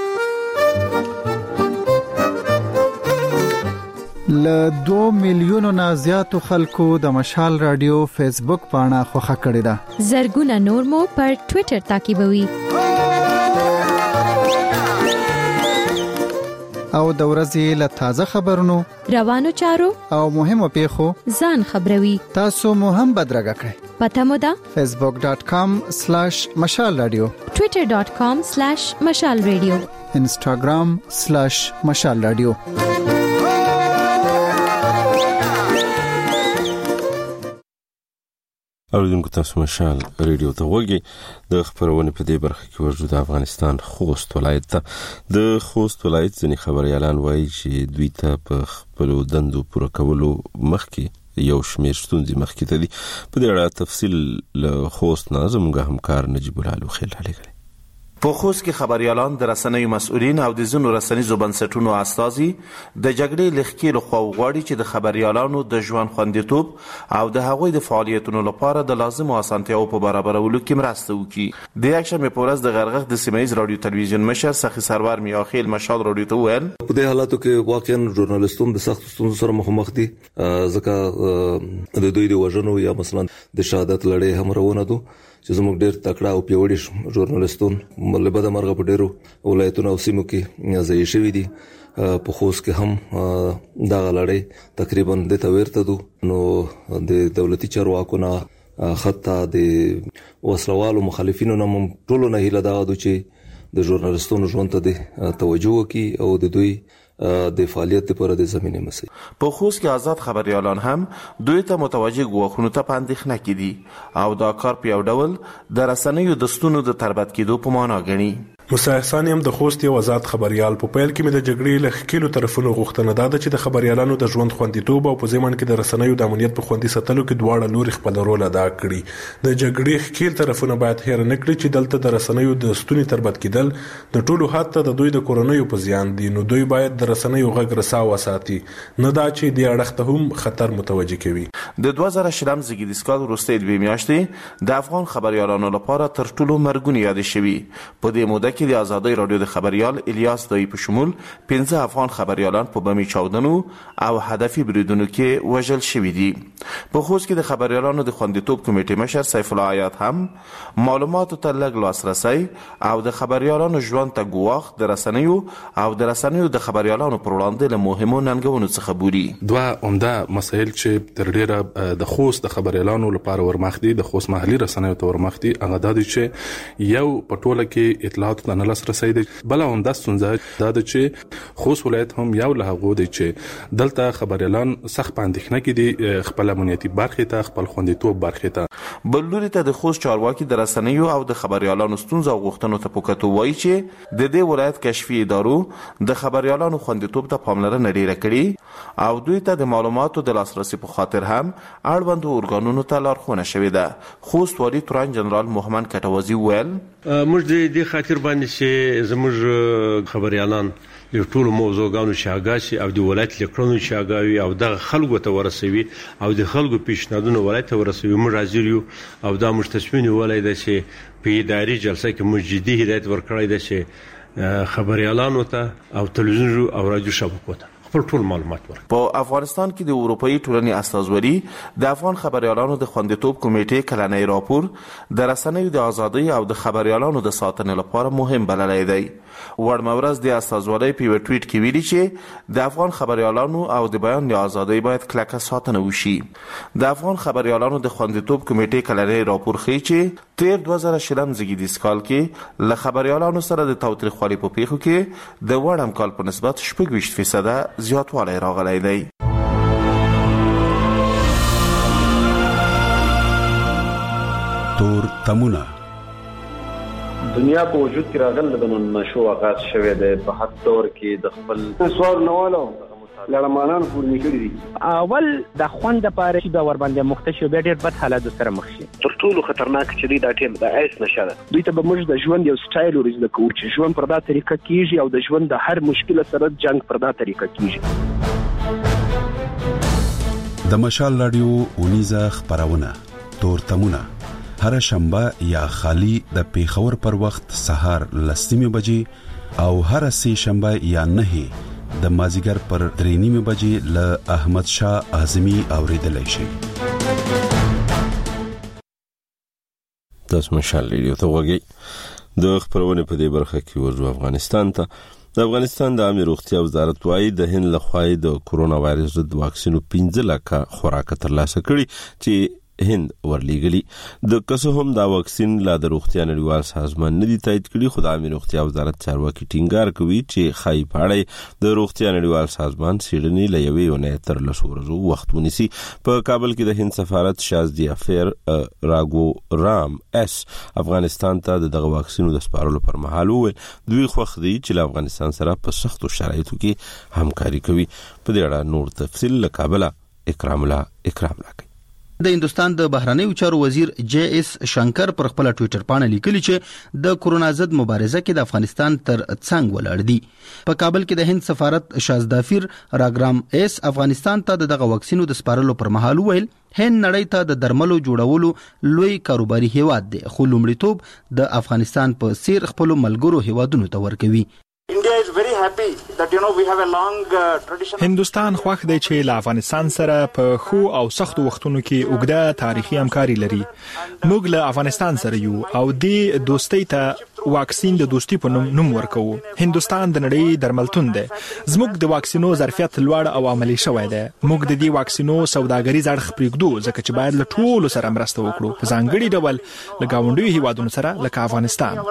له 2 میلیونو نه زیاتو خلکو د مشال رادیو فیسبوک پاڼه خوښه کړې ده. زرګونه نور مو پر ټوئیټر تعقیبوي. او د ورځې له تازه خبرونو، روانو چارو او مهمو پیښو ځان خبروي. تاسو مو هم بدرګه کړئ. پته مو ده facebook.com/mashalradio، twitter.com/mashalradio instagram.com/مشال رادیو. اوریدونکو تاسو مشال ریډیو ته وګورئ. د خبرونه په دې برخه کې ورجو د افغانستان خوست ولایت ته د خوست ولایت ځنی خبريالان وایي چې دوی ته په خپل دندو پوره کولو مخکې یو شمېر ستونزې مخکې ته دي. په دې اړه تفصیل له خوست نه زموږ همکار نجیب الله خیل علیګي. په خوست کې خبريالان د رسنیو مسؤلین او د ځینو رسنیزو بنسټونو استازي د جګړې لخکې له خوا غواړي چې د خبريالانو د ژوند خوندیتوب او د هغوی د فعالیتونو لپاره د لازمو اسانتیاو په برابرولو کې مرسته وکړي. د یکشنبه په ورځ د غرغښ د سیمایي رادیو تلویزیون مشر سخی سرور میاخیل مشال رادیو ته ویل په دې حالاتو کې واقعا ژورنالیستون د سخت ستونزو سره مخامخ دي، ځکه د دوی د وژنو یا مثلا د شهادت لړۍ هم روانه ده چې زموږ ډېر تکړه او پیوړي ژورنالیستون ملبه د مرغه په ډېرو ولایتونو او سیمو کې ځای شوي دي. په خوست کې هم دا لړۍ تقریبا د تورته دو نو د دولتي چارواکو نه حتی د وسلوالو مخالفینو نه ټولو نه هیله دا ده چې د ژورنالیستونو ژوند ته توجه وکړي او د دوی د فعالیت لپاره د زمینه مسي. په خوست کې آزاد خبريالان هم دوی ته متوجه غوښنو ته پاندېښنه کړي او دا کار په یو ډول د رسنیو د ستونو د تربت کېدو په معنا غني. موسی احسان هم د خوست یو آزاد خبريال په پیل کې د جګړې له خکېلو طرفونو غوښتنه ده چې د خبريالانو د ژوند خوندیتوب او په ځمن کې د رسنیو د امنیت په خوندي ساتلو کې دواړه لوري خپل رول ادا کړي. د جګړې خکېل طرفونه باید هیر نه کړي چې دلته د رسنیو د ستوني تربت کېدل د ټولو حتی د دوی د کورونیو په زیان دي، نو دوی باید د رسنیو غږ رساو وساتي، نه دا چې د اړخته هم خطر متوجه کوي. د 2000 زیږدیز کال وروسته د میاشتې د افغان خبريالانو لپاره تر ټولو مرګونی یاد شوی. په دې موده کې د آزادۍ رادیو د خبريال الیاس دای په شمول 15 افغان خبريالان په بمی چاودنو او هدفي بریدونو کې وژل شوي دي. په خوست کې د خبريالانو د خوندیتوب کمیټې مشر سیف الله آیات هم معلوماتو ته لږ لاسرسي او د خبريالانو ژوند ته ګواښ د رسنیو او د رسنیو د خبريالانو پر وړاندې له مهمو ننګونو څخه بوري. دوه عمده مسایل چې تر ډیره د خوست د خبريالانو لپاره ورمخ دي، د خوست محلي رسنیو ته ورمخ دي، هغه د دې چې یو پټوله کې اطلاعات نه لاسرسي دي. بل هم د ستونزه د چې خوست ولایت هم یو له هغه دي چې دلته خبريالان سخت اندېښنه کې دي خپل امنیتي برخه ته خپل خوندیتوب برخه ته. بل لوري ته د خوست چارواکي د رسنیو او د خبريالانو ستونزه او غوښتنو ته پوکټو وایي چې د دې ولایت کشفي ادارو د خبريالانو خوندیتوب ته پاملرنه ډیره کړې او دوی ته د معلوماتو د لاسرسي په خاطر هم اړوند اورګانونو ته لارښوونه شوې ده. خوست والي توران جنرال محمد کټوازی ویل موږ د خاطر باندې چې زموږ خبريالان یو ټول موضوعګانو شاګاشي او د ولایت لیکونو شاګاوي او د خلکو ته ورسوي او د خلکو پیشنهادونه ولایت ته ورسوي. موږ حاضر یو او دا مشتسمین ولایت چې په اداري جلسه کې مجدي هدایت ورکړی دی چې خبريالانو ته او تلویزیون او رادیو شبکو ته ټول معلومات ورکړي. په افغانستان کې د اروپאי ټولنې استازوري د افغان خبريالانو د خوندیتوب کمیټې کلنۍ راپور د رسنیو د ازادۍ او د خبريالانو د ساتنې لپاره مهم بللی دی. ورمورز د استازوري په ټویټ کې ویلي چې د افغان خبريالانو او د بیان د ازادۍ باید کلکه ساتنه وشي. د افغان خبريالانو د خوندیتوب کمیټې کلنۍ راپور ښیي چې تیر 2000 زیږدیز کال کې له خبريالانو سره د تاوتریخوالي په پیښو کې د وړم کال په نسبت 26% زیاتوالی راغلی دی. تور تمونه دنیا په وجود کې راغله د نشو آغاز شوه د په حد دور کې د خپل سوال نوالو لړمانان پورنی کړی دي. اول د خوند لپاره چې د ور باندې مختشو به ډېر بد حالات سره مخ شي. تر ټولو خطرناک چې دا ټیم د ایس نشه ده. دوی ته به موږ د ژوند یو سټایل ورزده کوو چې ژوند پر دا طریقه کیږي او د ژوند د هر مشکل سره جنگ پر دا طریقه کیږي. د مشال رادیو اونیزه خبرونه تور تمونه هر شنبه یا خالی د پیښور پر وخت سهار 10:00 بجې او هر سه شنبه یا 9 د مازیګر پر 3:30 بجې له احمد شاه اعظمي اوریدلای شي. تاسو مشال ریډیو ته وګورئ. د خبرونه په دې برخه کې ورجو افغانستان ته. د افغانستان د عامه روغتیا وزارت وايي د هند لخوا د کورونا وایرس ضد واکسینو 15 لک خوراک ترلاسه کړي چې هند ورلیګلی. د کسو هم دا واکسین لا د روغتیا نړیوال سازمان نه دی تایید کړی، خو د عامه روغتیا وزارت چارواکي ټینګار کوي چې خای پاړی د روغتیا نړیوال سازمان سیډنی له یوې ونې تر لسو ورځو وخت ونیسي. په کابل کې د هند سفارت شازدی افیر راګو رام اس افغانستان ته دغه واکسینو د سپارلو پر مهال وویل دوی خوښ دي چې له افغانستان سره په سختو شرایطو کې همکاري کوي. په دې اړه نور تفصیل له کابل اکرام الله کوي. د هندستان د بهرنیو چارو وزیر جے ایس شنکر پر خپل ټوئیټر باندې لیکلی چې د کورونا ضد مبارزه کې د افغانستان تر څنګ ولاړ دي. په کابل کې د هند سفارت شازدافیر راګرام ایس افغانستان ته دغه واکسینو د سپارلو پر مهال ویل هند نړۍ ته د درملو جوړولو لوی کاروباري هیواد دی، خو لومړیتوب د افغانستان په څیر خپل ملګرو هیوادونو ته ورکوي. هندوستان خوښ دی چې له افغانستان سره په خو او سختو وختونو کې اوږده تاریخي همکاري لري. موږ له افغانستان سره یو او د دوستۍ ته واکسین د دوستۍ په نوم ورکو. هندوستان د نړۍ درملتون دی. زموږ د واکسینو ظرفیت لوړ او عملي شوی دی. موږ د دې واکسینو سوداګریز اړخ پرېږدو ځکه چې باید له ټولو سره مرسته وکړو، په ځانګړي ډول له ګاونډیو هیوادونو سره لکه افغانستان.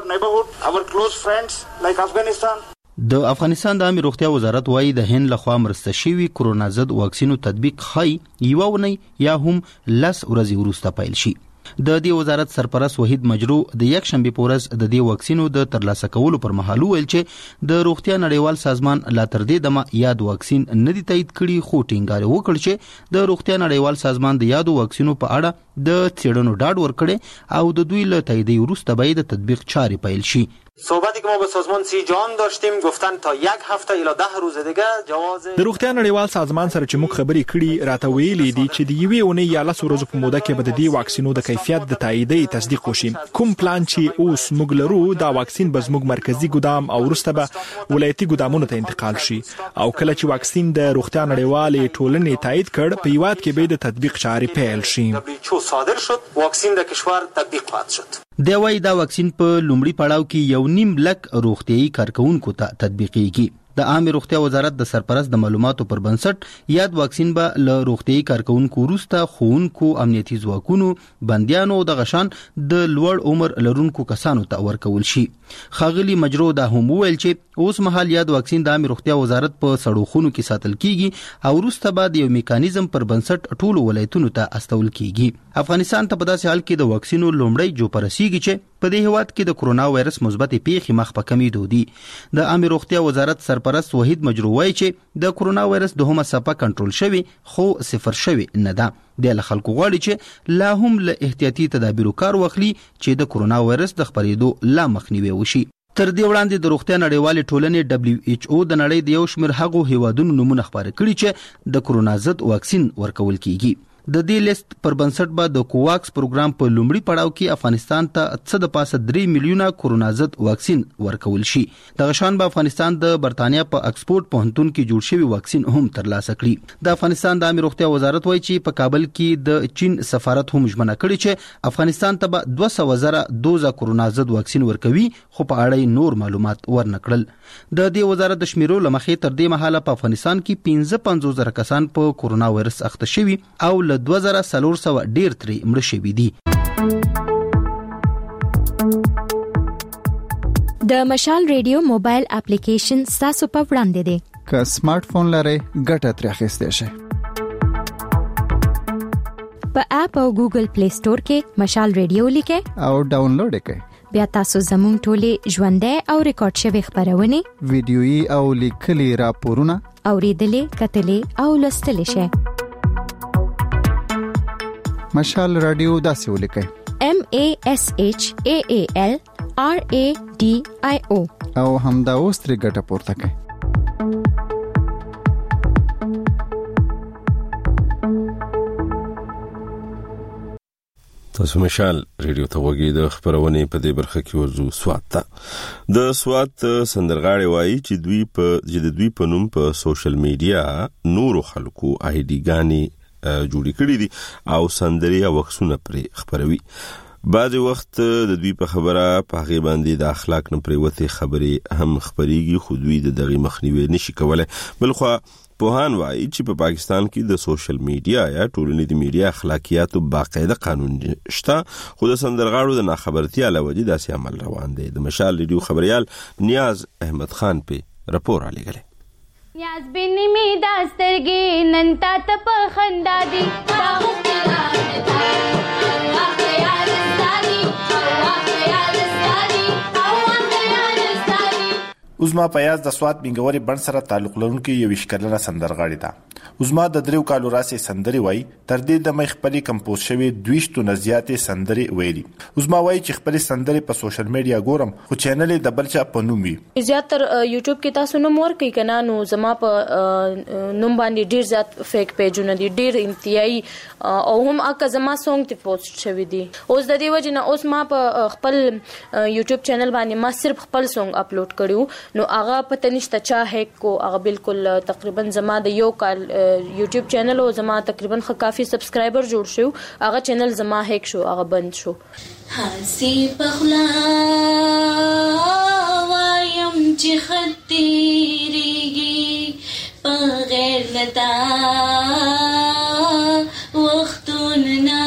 د افغانستان د عامه روغتیا وزارت وايي د هند لخوا مرسته شوی کورونا ضد واکسینو تطبیق خای یو ونی یا هم لس ورځې وروسته پیل شي. د دې وزارت سرپرست وحید مجرو د یک شنبه پورز د دې واکسینو د ترلاسه کولو پر مهال ویل چې د روغتیا نړیوال سازمان لا تر دې دمه یاد واکسین نه دی تایید کړي، خو ټینګار وکړ چې د روغتیا نړیوال سازمان د یادو واکسینو په اړه د څېړنو ډاډ ورکړي او د دوی له تایید وروسته به د تطبیق چارې پیل شي. صحبتی که ما با سازمان سیجان داشتیم گفتن تا یک هفته الی 10 روز دیگه جواز د روغتیا نړیوال سازمان سره چې موږ خبرې کړي راته ویلي دي چې د یوې اونۍ یا 10 ورځې په موده کې به د دې واکسینو د کیفیت د تاییدې تصدیق وشي. کوم پلان چې اوس موږ لرو دا واکسین به زموږ مرکزی ګدام او وروسته به ولایتي ګدامونو ته انتقال شي او کله چې واکسین د روغتیا نړیوال ټولنې تایید کړ په هیواد کې به د تطبیق چارې پیل شي. WHO صادر شد، واکسین د کشور تطبیق خواهد شد. دی وايي دا واکسین په لومړي پړاو کې 1.5 لک روغتيایي کارکونکو ته تطبیقېږي. د عامه روغتیا وزارت د سرپرست د معلوماتو پر بنسټ یاد واکسین به له روغتيایي کارکونکو وروسته خوونکو، امنیتي ځواکونو، بنديانو او د غشان د لوړ عمر لرونکو کسانو ته ورکول شي. خاغلی مجرو دا هم ویل چې اوس مهال یاد واکسین د عامه روغتیا وزارت په سړوخونو کې ساتل کیږي او وروسته بعد یو میکانیزم پر بنسټ ټولو ولایتونو ته استول کیږي. افغانستان ته په داسې حال کې د واکسینو لومړی جوړپرسیږي چې په دې هیواد کې د کورونا وایرس مثبت پیښې مخ په کمیدو دي. د عامه روغتیا وزارت سرپرست وحید مجرو وايي چې د کورونا وایرس دوهمه څپه کنټرول شوی خو صفر شوی نه ده. د خلکو غواړي چې لا هم له احتیاطي تدابیرو کار واخلي چې د کورونا وایرس د خپرېدو لا مخنیوي وشي. تر دې وړاندې د روغتیا نړیوال ټولنې WHO د نړۍ د یو شمېر هغو هیوادونو نمونه خبره کړي چې د کورونا ضد واکسین ورکول کیږي. د دې لیست پر بنسټ به د کوواکس پروګرام په لومړي پړاو کې افغانستان ته څه د پاسه 3 میلیونه کورونا ضد واکسین ورکول شي. د غشان به افغانستان د برتانیا په اکسفورد پوهنتون کې جوړ شوی واکسین هم ترلاسه کړي. د افغانستان د عامه روغتیا وزارت وایي چې په کابل کې د چین سفارت هم ژمنه کړې چې افغانستان ته به 200,000 دوزه کورونا ضد واکسین ورکوي، خو په اړه نور معلومات ورنکړل. د دې وزارت د شمیرو لمخې تر دې مهاله په افغانستان کې 55,000 کسان په کورونا وایرس اخته شوي او 2400 ډیر ترې مړه شوي دي. د مشال ریډیو موبایل اپلیکیشن تاسو په وړاندې دی. که سمارټ فون لرئ ګټه ترې اخیستی شئ. په اپ او ګوګل پلی سٹور کې مشال ریډیو لیکئ او ډاونلوډ کړئ. بیا تاسو زموږ ټولې ژوندۍ او ریکارډ شوی خبرونه، ویډیويي او لیکلي راپورونه اوریدلې، کتلې او لوستلې شئ. مشال رادیو داسې ولیکئ: MASHAAL RADIO او همدا اوس ترې ګټه پورته کړئ. تاسو مشال ریډیو ته وګورئ. د خبرونه په دې برخه کې ورزو سوات ته د سوات سندرغاړي وایي چې دوی په نوم په سوشل میډیا نورو خلکو آیډي ګانی جوړی کړی دي او سندري او وکسونه پرې خبروي. بعض وخت د دوی په خبره په هغه باندې د اخلاق نه پرې وته خبري هم خبريږي، خو دوی د دغه مخنیوي نشي کولای. بلخو ساينسپوهان وایي چې په پاکستان کې د سوشل میډیا یا ټولنیزې میډیا اخلاقیاتو باقاعده قانون شته، خو د سندرغاړو د ناخبرتیا له وجې داسې عمل روان دی. د مشال ریډیو خبريال نیاز احمد خان په راپور رالیږلی. نیاز بنې می داسترګې نن تا ته په خندا دي عظما پیاز د سواد بنګوري بند سره تعلق لرونکي یو وشکلنه سندرغاړي ده. عظما د 3 کالو راسي سندري وای تر دې د مخ خپل کمپوز شوی 200 نزياتې سندري ویلي. عظما وای چې خپل سندري په سوشل میډیا ګورم خو چینل د بلچا په نوم وي. زیاتر یوټیوب کې تاسو نوم ورکړئ کنه نو زما په نوم باندې ډیر زیات فیک پیجونه دي، ډیر انتهایی او هم اکه زما سونګ ته پوسټ شوی دي. اوس د دې وجه نه اوس ما په خپل یوټیوب چینل باندې ما صرف خپل سونګ اپلوډ کړیو نو هغه پته نشته چا هیک کو. هغه بالکل تقریبا زما د یو کال یوټیوب چینل او زما تقریبا کافي سبسکرایبر جوړ شو، هغه چینل زما هیک شو، هغه بند شو. حسی پخلا وایم چې خطیریږي په غیر لتا وختونه نه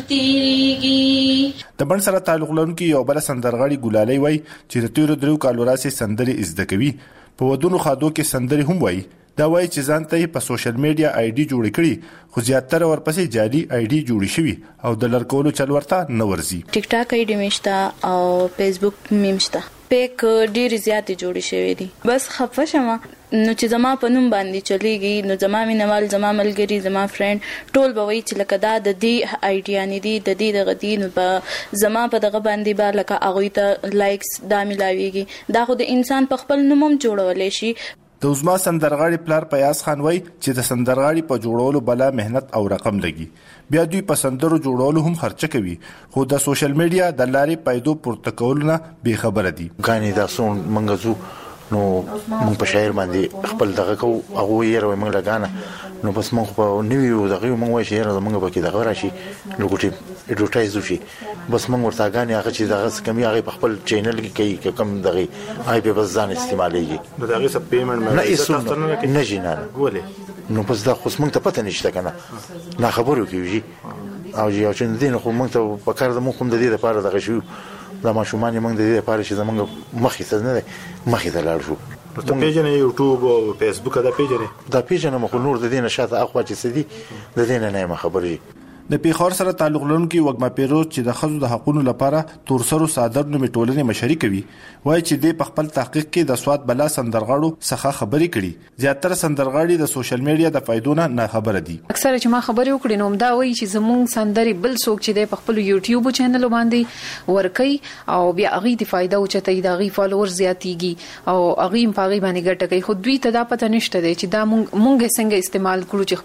تیریږي. د بند سره تعلق لرونکي یو بل سندرغاړي ګلالي وای چې د 3 کالو راسي سندري زده کوي، په ودونو خادو کې سندري هم وای. دا وای چې ځان ته په سوشل میډیا آی ډي جوړ کړي خو زیاتره ورپسې جعلي آی ډي جوړی شوی او د لړکولو چل ورته نه ورزي. ټیک ټاک آی ډي مشته او فیسبوک میمشته پیک ډیر زیات جوړی شوی دي. بس خفه شمه نو چې زما په نوم باندې چلیږي نو زما مینوال زما ملګری زما فرند ټول به وایي چې لکه دا د دې آی ډي یعنی دی د دې دغه دین په زما په دغه باندې به لکه هغه ته لایکس دا ملاويږي. دا خو د انسان په خپل نوم هم جوړولې شي. د عظما سندرغاړي پلار پیاز خان وای چې د سندرغاړي په جوړولو بلا مهنت او رقم لګي، بیا دوی په سندرو جوړولو هم خرچه کوي، خو د سوشل میډیا د لارې پیدو پورته کولونه به خبره دي. غاني دا سون منغزو نو مونږ په شاعر باندې خپل دغه کو هغه یې روي مونږ لګانه نو بس مونږ په نیو دغه مونږ وایي شعر مونږ په کې دغه راشي نو ګټي اډورټایز وشي بس مونږ ورته غاني هغه چې دغه کمی هغه په خپل چینل کې کوي کم دغه آی په بس ځان استعمالېږي نو دغه سب پیمنټ نه جنان ګولې نو بس دا خو مونږ ته پته نشته کنه نه خبرو کیږي او یو چې دین خو مونږ ته په کار د مونږ کوم د دې لپاره دغه شو دا ماشومان موږ د دې لپاره چې زمونږ مخې ته نه مخې ته لاړ شو. ته پیژنې یوټیوب او فیسبوک دا پیژنې مخ نور د دې نشاته اخوا چې سدي د دې نه خبرې. د پیښور سره تعلق لرونکي وګما پیروز چې د خزو د حقوقو لپاره تورسرو صادر نومې ټولنې مشري کوي وایي چې د خپل تحقیق کې د سواد بلا سندرغاړو څخه خبرې کړي. زیاتره سندرغاړي د سوشل میډیا د فائدونو نه خبره دي. اکثر چې ما خبرې وکړې نو دا وایي چې زموږ سندري بل څوک چې د خپل یوټیوب چینل باندې ورکي او بیا هغه د فائدہ او چتای د غي فالوور زیاتیږي او هغه په هغه باندې ګټه کوي. خو دوی ته دا پته نشته دی چې دا مونږ څنګه استعمال کړو چې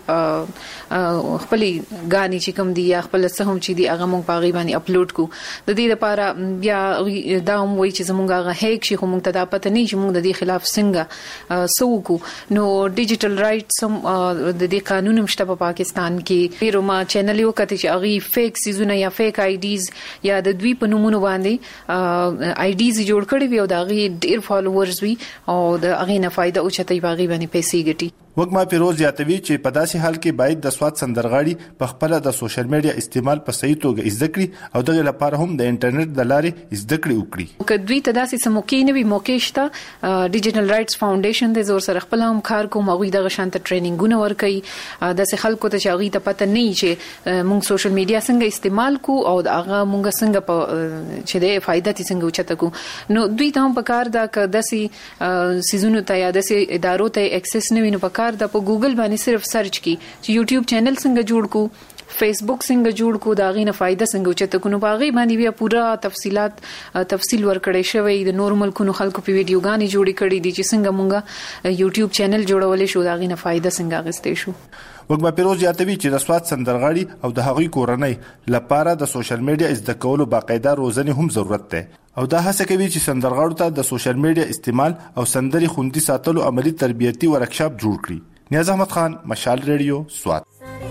خپل غاني چې کوم دی یا خپل څه هم چې دی هغه مونږ په غیبانی اپلوډ کو. د دې لپاره بیا دا هم وایي چې زمونږ هغه هیک شي خو مونږ ته دا پته نه چې مونږ د دې خلاف څنګه سوکو. نو ډیجیټل رائټس هم د دې قانون مشته په پاکستان کې پیرو ما چینل یو کته چې هغه فیک سيزونه یا فیک آی ډیز یا د دوی په نومونو باندې آی ډیز جوړ کړي وي او دا غي ډیر فالوورز وي او د هغه نه فائدہ او چتای باغی باندې پیسې ګټي. وګما پیروز یاتوي چې په داسې حال کې باید د سواد سندرغاړي په خپل د سوشل میډیا استعمال په صحیح توګه زده کړي او دغه لپاره هم د انټرنیټ د لارې زده کړې وکړي. کدوې ته داسې سموکې نه وي موقع شته ډیجیټل رائټس فاونډیشن د زور سره خپل هم کار کوم هغه دغه شانت ټریننګونه ورکي داسې خلکو ته چې هغه ته پته نه چې موږ سوشل میډیا څنګه استعمال کو او هغه موږ څنګه په چې د فائدہ تي څنګه وچته کو. نو دوی ته هم په کار دا ک داسې سيزونو ته یا داسې ادارو ته اکسس نه ویني په کار د په ګوګل باندې صرف سرچ کی چې یوټیوب چینل څنګه جوړ کو فیسبوک څنګه جوړ کو دا غي نه فائدہ څنګه چته کو نو باغی باندې بیا پورا تفصیل ورکړی شوی د نورمال کو خلکو په ویډیوګانی جوړی کړی دي چې څنګه مونږه یوټیوب چینل جوړولې شو دا غي نه فائدہ څنګه غستې شو. وګما پیروز یاتوي چې د سواد سندرغاړي او د هغوی کورنۍ لپاره د سوشل میډیا زده کولو باقاعده روزنه هم ضرورت ده او دا هڅه کوي چې سندرغاړو ته د سوشل میډیا استعمال او سندري خوندي ساتلو عملی تربیتی ورکشاپ جوړ کړي. نیاز احمد خان، مشال ریډیو، سواد.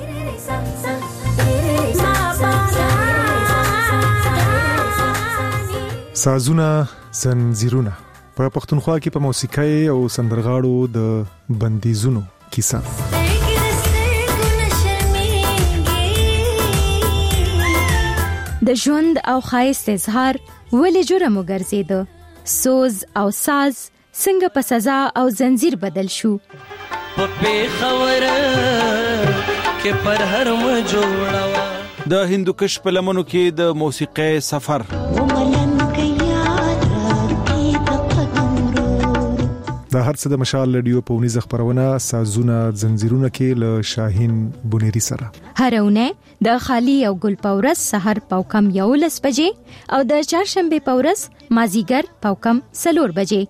سازونه زنجیرونه په پښتونخوا کې په موسیقۍ او سندرغاړو د بندیزونو کیسه. د ژوند او ښایست اظهار ولې جرم وګرځیده؟ سوز او ساز څنګه په سزا او زنجیر بدل شو؟ په خبره کې پر هر م جوړوا د هندوکش په لمنو کې د موسیقي سفر. دا هر څه د مشال رادیو په ونیزه خبرونه سازونه زنجیرونه کې له شاهین بونيري سره هرونه د خالی او ګل پورس سحر پاوکم 11 بجې او د چهارشنبه پورس مازیګر پاوکم 4 بجې.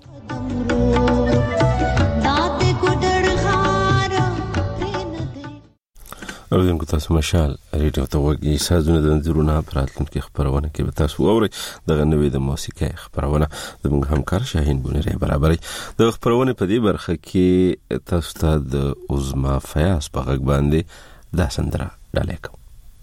اوریدونکو تاسو مشال ریډیو ته وګورئ سازونه د زنجیرونه پراتونکو خبرونه کې به تاسو اورئ دغه نوې د موسیقي خبرونه زموږ همکار شاهین بونيري برابرۍ د خبرونه په دې برخه کې تاسو ته د عظما فیاض په غږ باندې دا سندره ډالې کوم.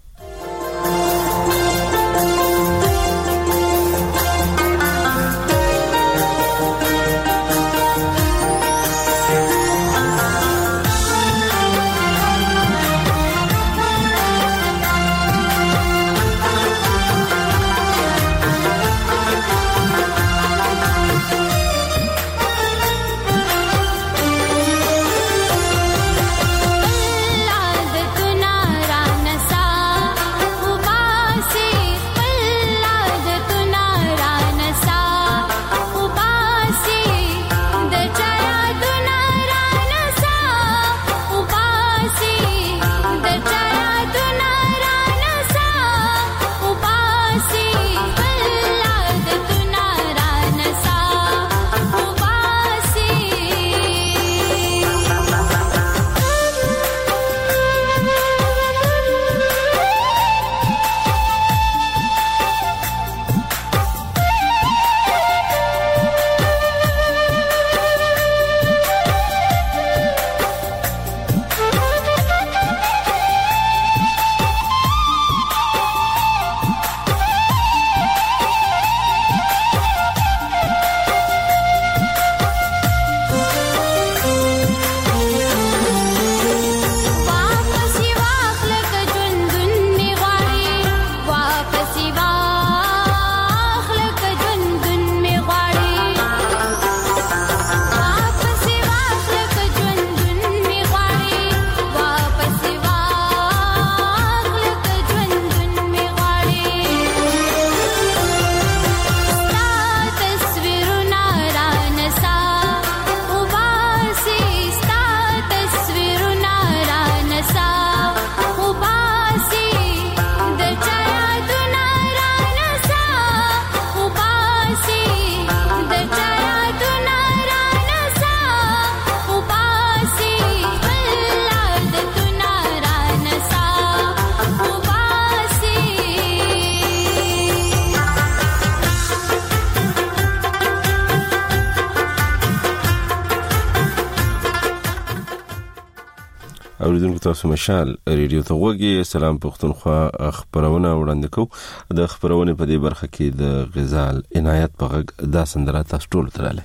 اوریدونکو تاسو مشال ریډیو ته وګورئ. سلام پښتونخوا خبرونه وړاندې کوم. د خبرونه په دې برخه کې د غزال عنایت په غږ دا سندره تاسو ټول تراله.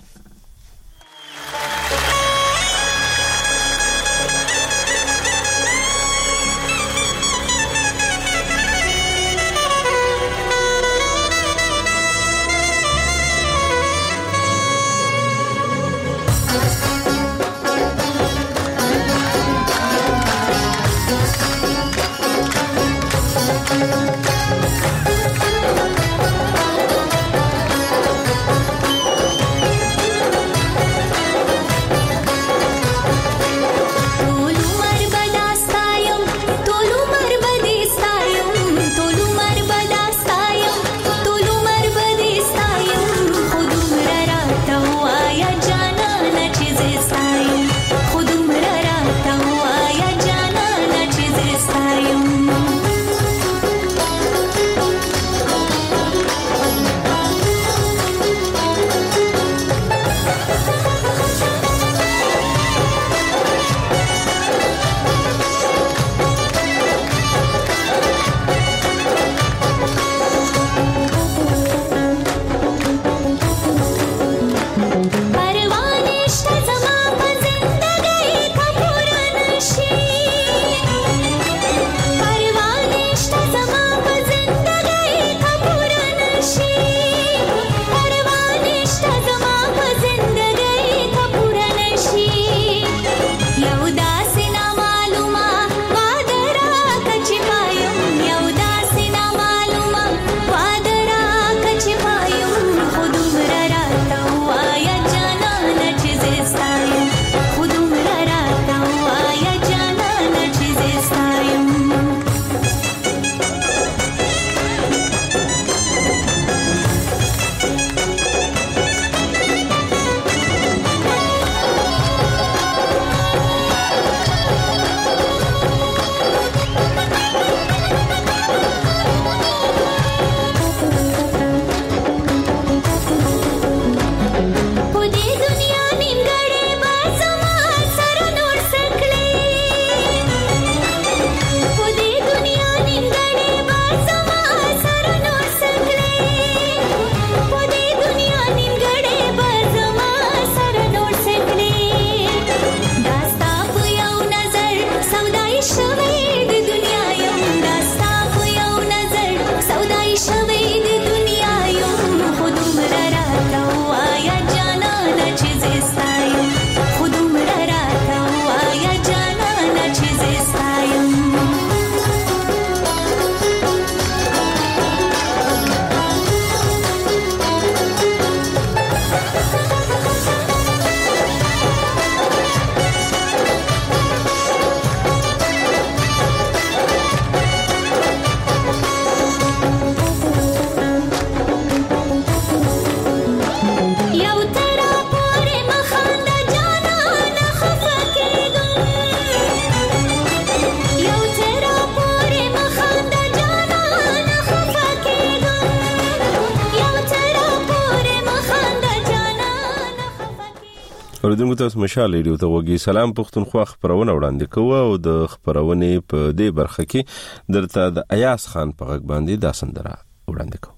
اوریدونکو تاسو مشال ریډیو ته وګورئ. سلام پښتونخوا خبرونه وړاندې کوو او د خبرونې په دې برخه کې درته د ایاس خان په غږ باندې دا سندره وړاندې کوو.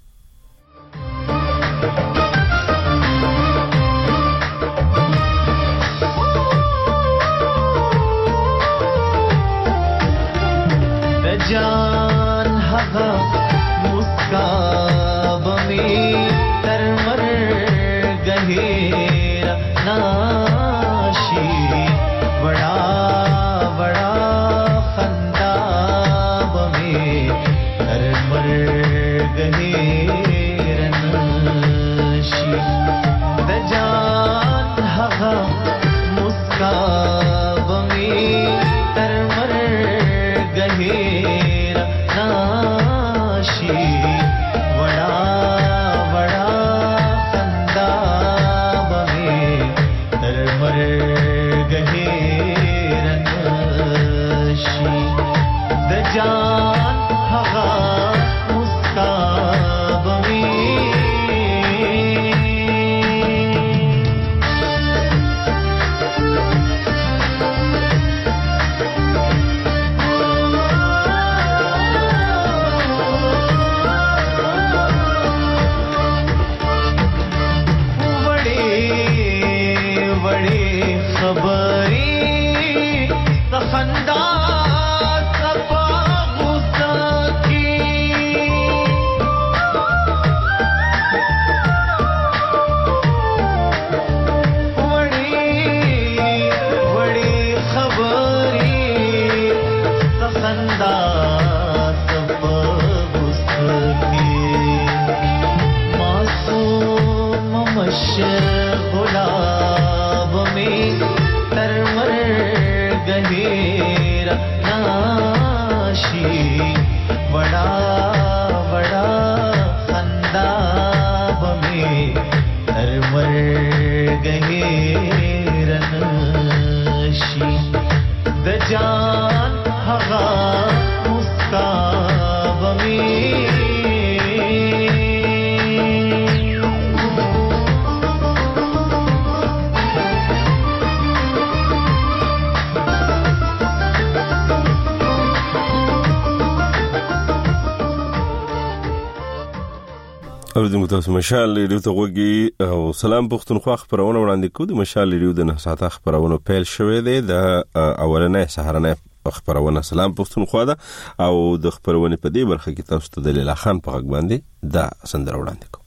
جان هغه مسکا بمي تر مرګ هیر ناشي بڑا بڑا خندا بمي تر مرګ هیر ناشي د جان هغه مسکا بمي تر مرګ هیر ناشي بڑا بڑا خندا بمي تر مرګ هیر ناشي د جان هغه مسکا بمي जान हवा मुस्का बमी اوریدونکو تاسو مشال ریډیو ته وګورئ او سلام پښتونخوا خبرونه وړاندې کوو. د مشال ریډیو د 9 ساعته خبرونه پیل شوې ده. د اولنې سهارنې خبرونه سلام پښتونخوا ده او د خبرونه په دې برخه کې تاسو ته د لیلا خان په غږ باندې دا سندره وړاندې کوو.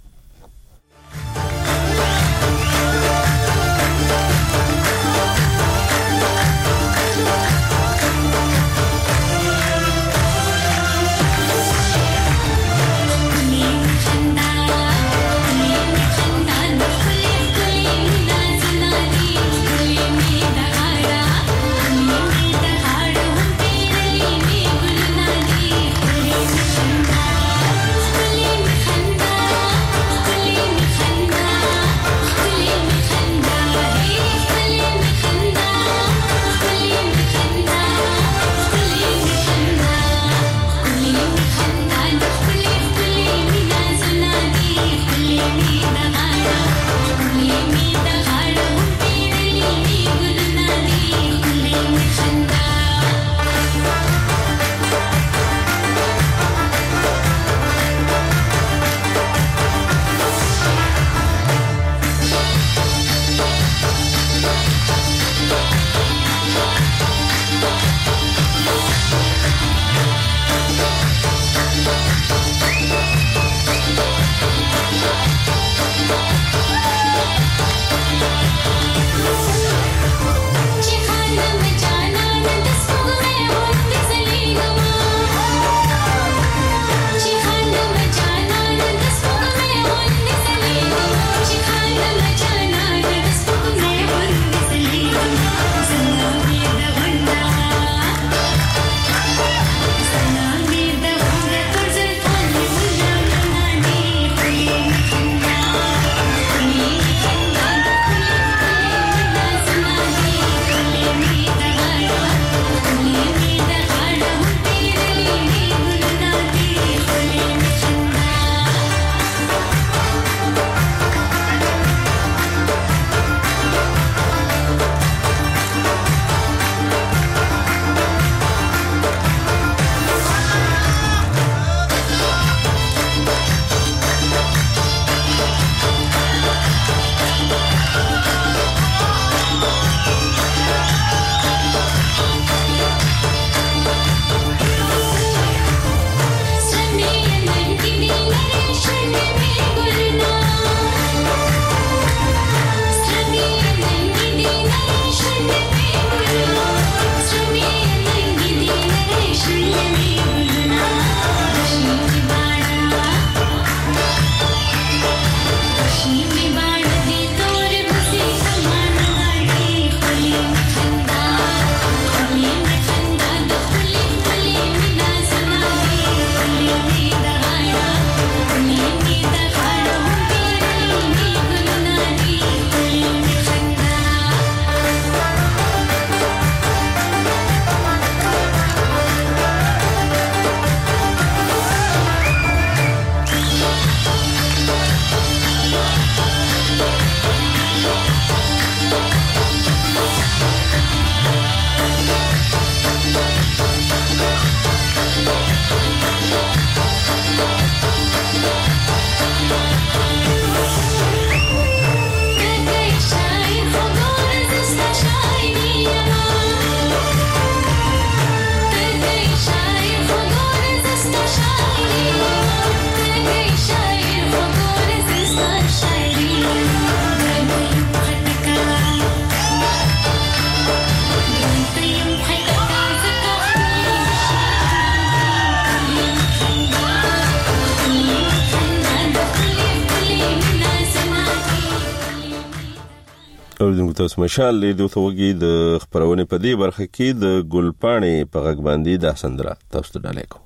اوریدونکو تاسو مشال لیدو ته وګي د خبرونه په دې برخه کې د ګلپاڼې په غږ باندې د سندره تاسو ته ډالې کو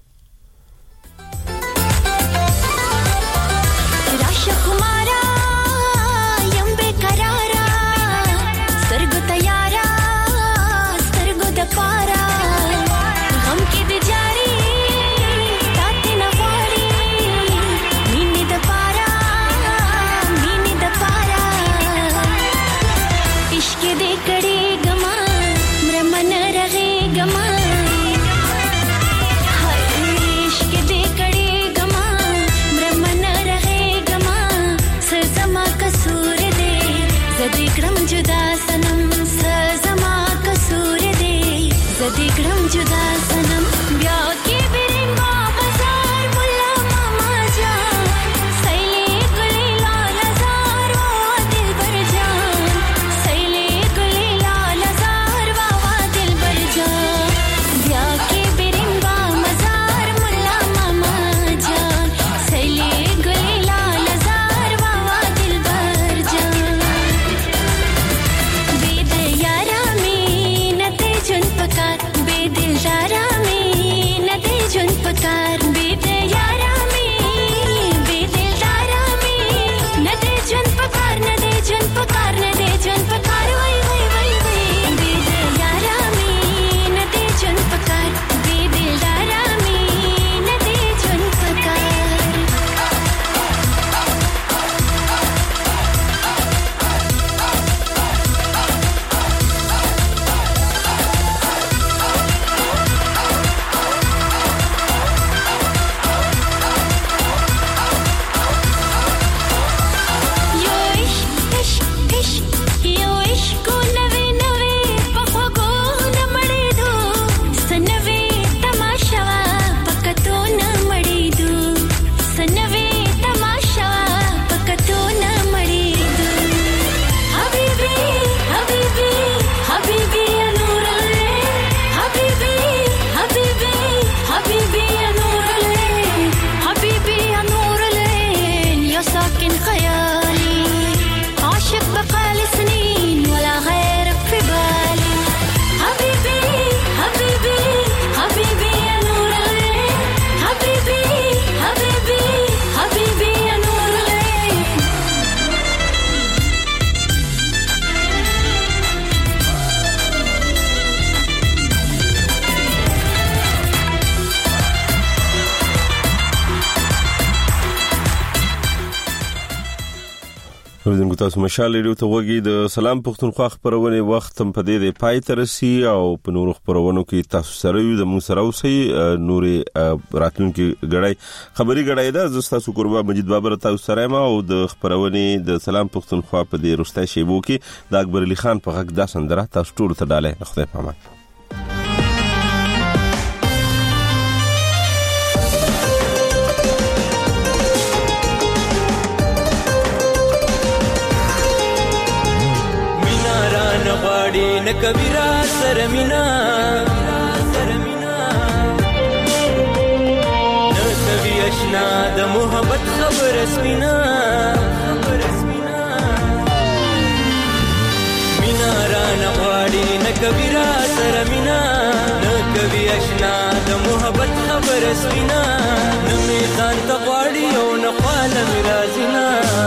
اوریدونکو تاسو مشال لیدو ته وګي د سلام پښتونخوا خبرونه وخت هم په دې پای ته رسي او په نورو خبرونو کې تاسو سره یو د مون سره اوسئ نورې راتلونکي غړای خبري غړای دا زستاسو قربا مجید بابر تاسو سره ما او د خبرونه د سلام پښتونخوا په دې رستای شیبو کې د اکبر علي خان په غږ دا سندره تاسو ټول ته ډاله خدای پامان کبیرا سرمینا نسوی اشنا د محبت خبر اسمینا مینا ران غواړي نه کبیرا سرمینا نکوی اشنا د محبت خبر اسمینا نمی ځان ته غواړي او نه خاله مرازینا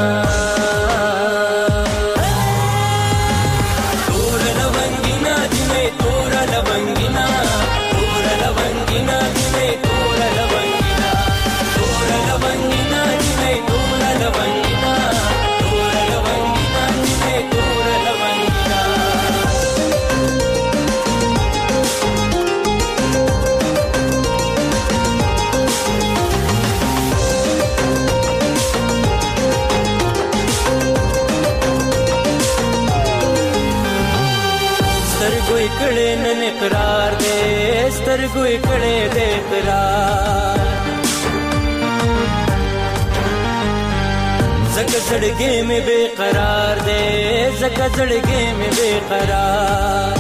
کړه نن اقرار دې سترګې کړه دې اقرار زکه زړګې مې بے قرار دې زکه زړګې مې بے قرار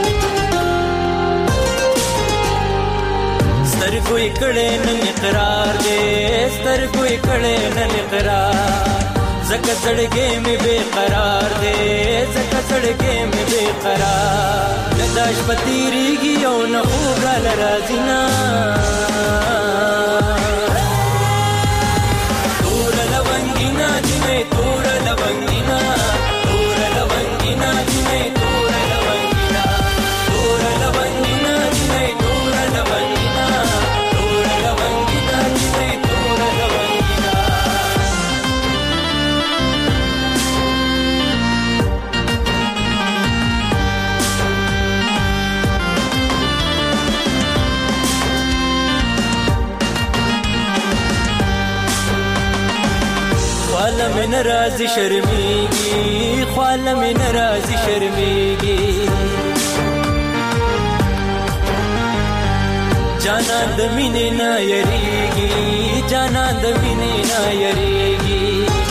سترګې کړه نن اقرار دې سترګې کړه نن اقرار زکه زړګې مې بے قرار دی زکه زړګې مې بے قرار نداش پتیریږي او نه خوب را لرازي نه تور لونګینا دې مې تور لونګینا تور لونګینا دې مې تور لونګینا تور لونګینا دې مې تور لونګینا تور لونګینا دې مې تور لونګینا خواله مې ناراضي شرمېږي خواله مې ناراضي شرمېږي جانان د مینې نه یریږي جانان د مینې نه یریږي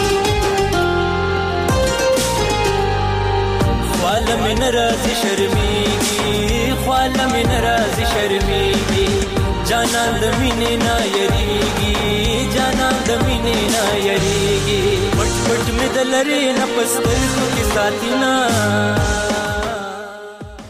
خواله مې ناراضي شرمېږي خواله مې ناراضي شرمېږي جانان د مینې نه یریږي جانان د مینې نه یریږي پټ پټ مې د لرې نه په سترګو کې ساتي نه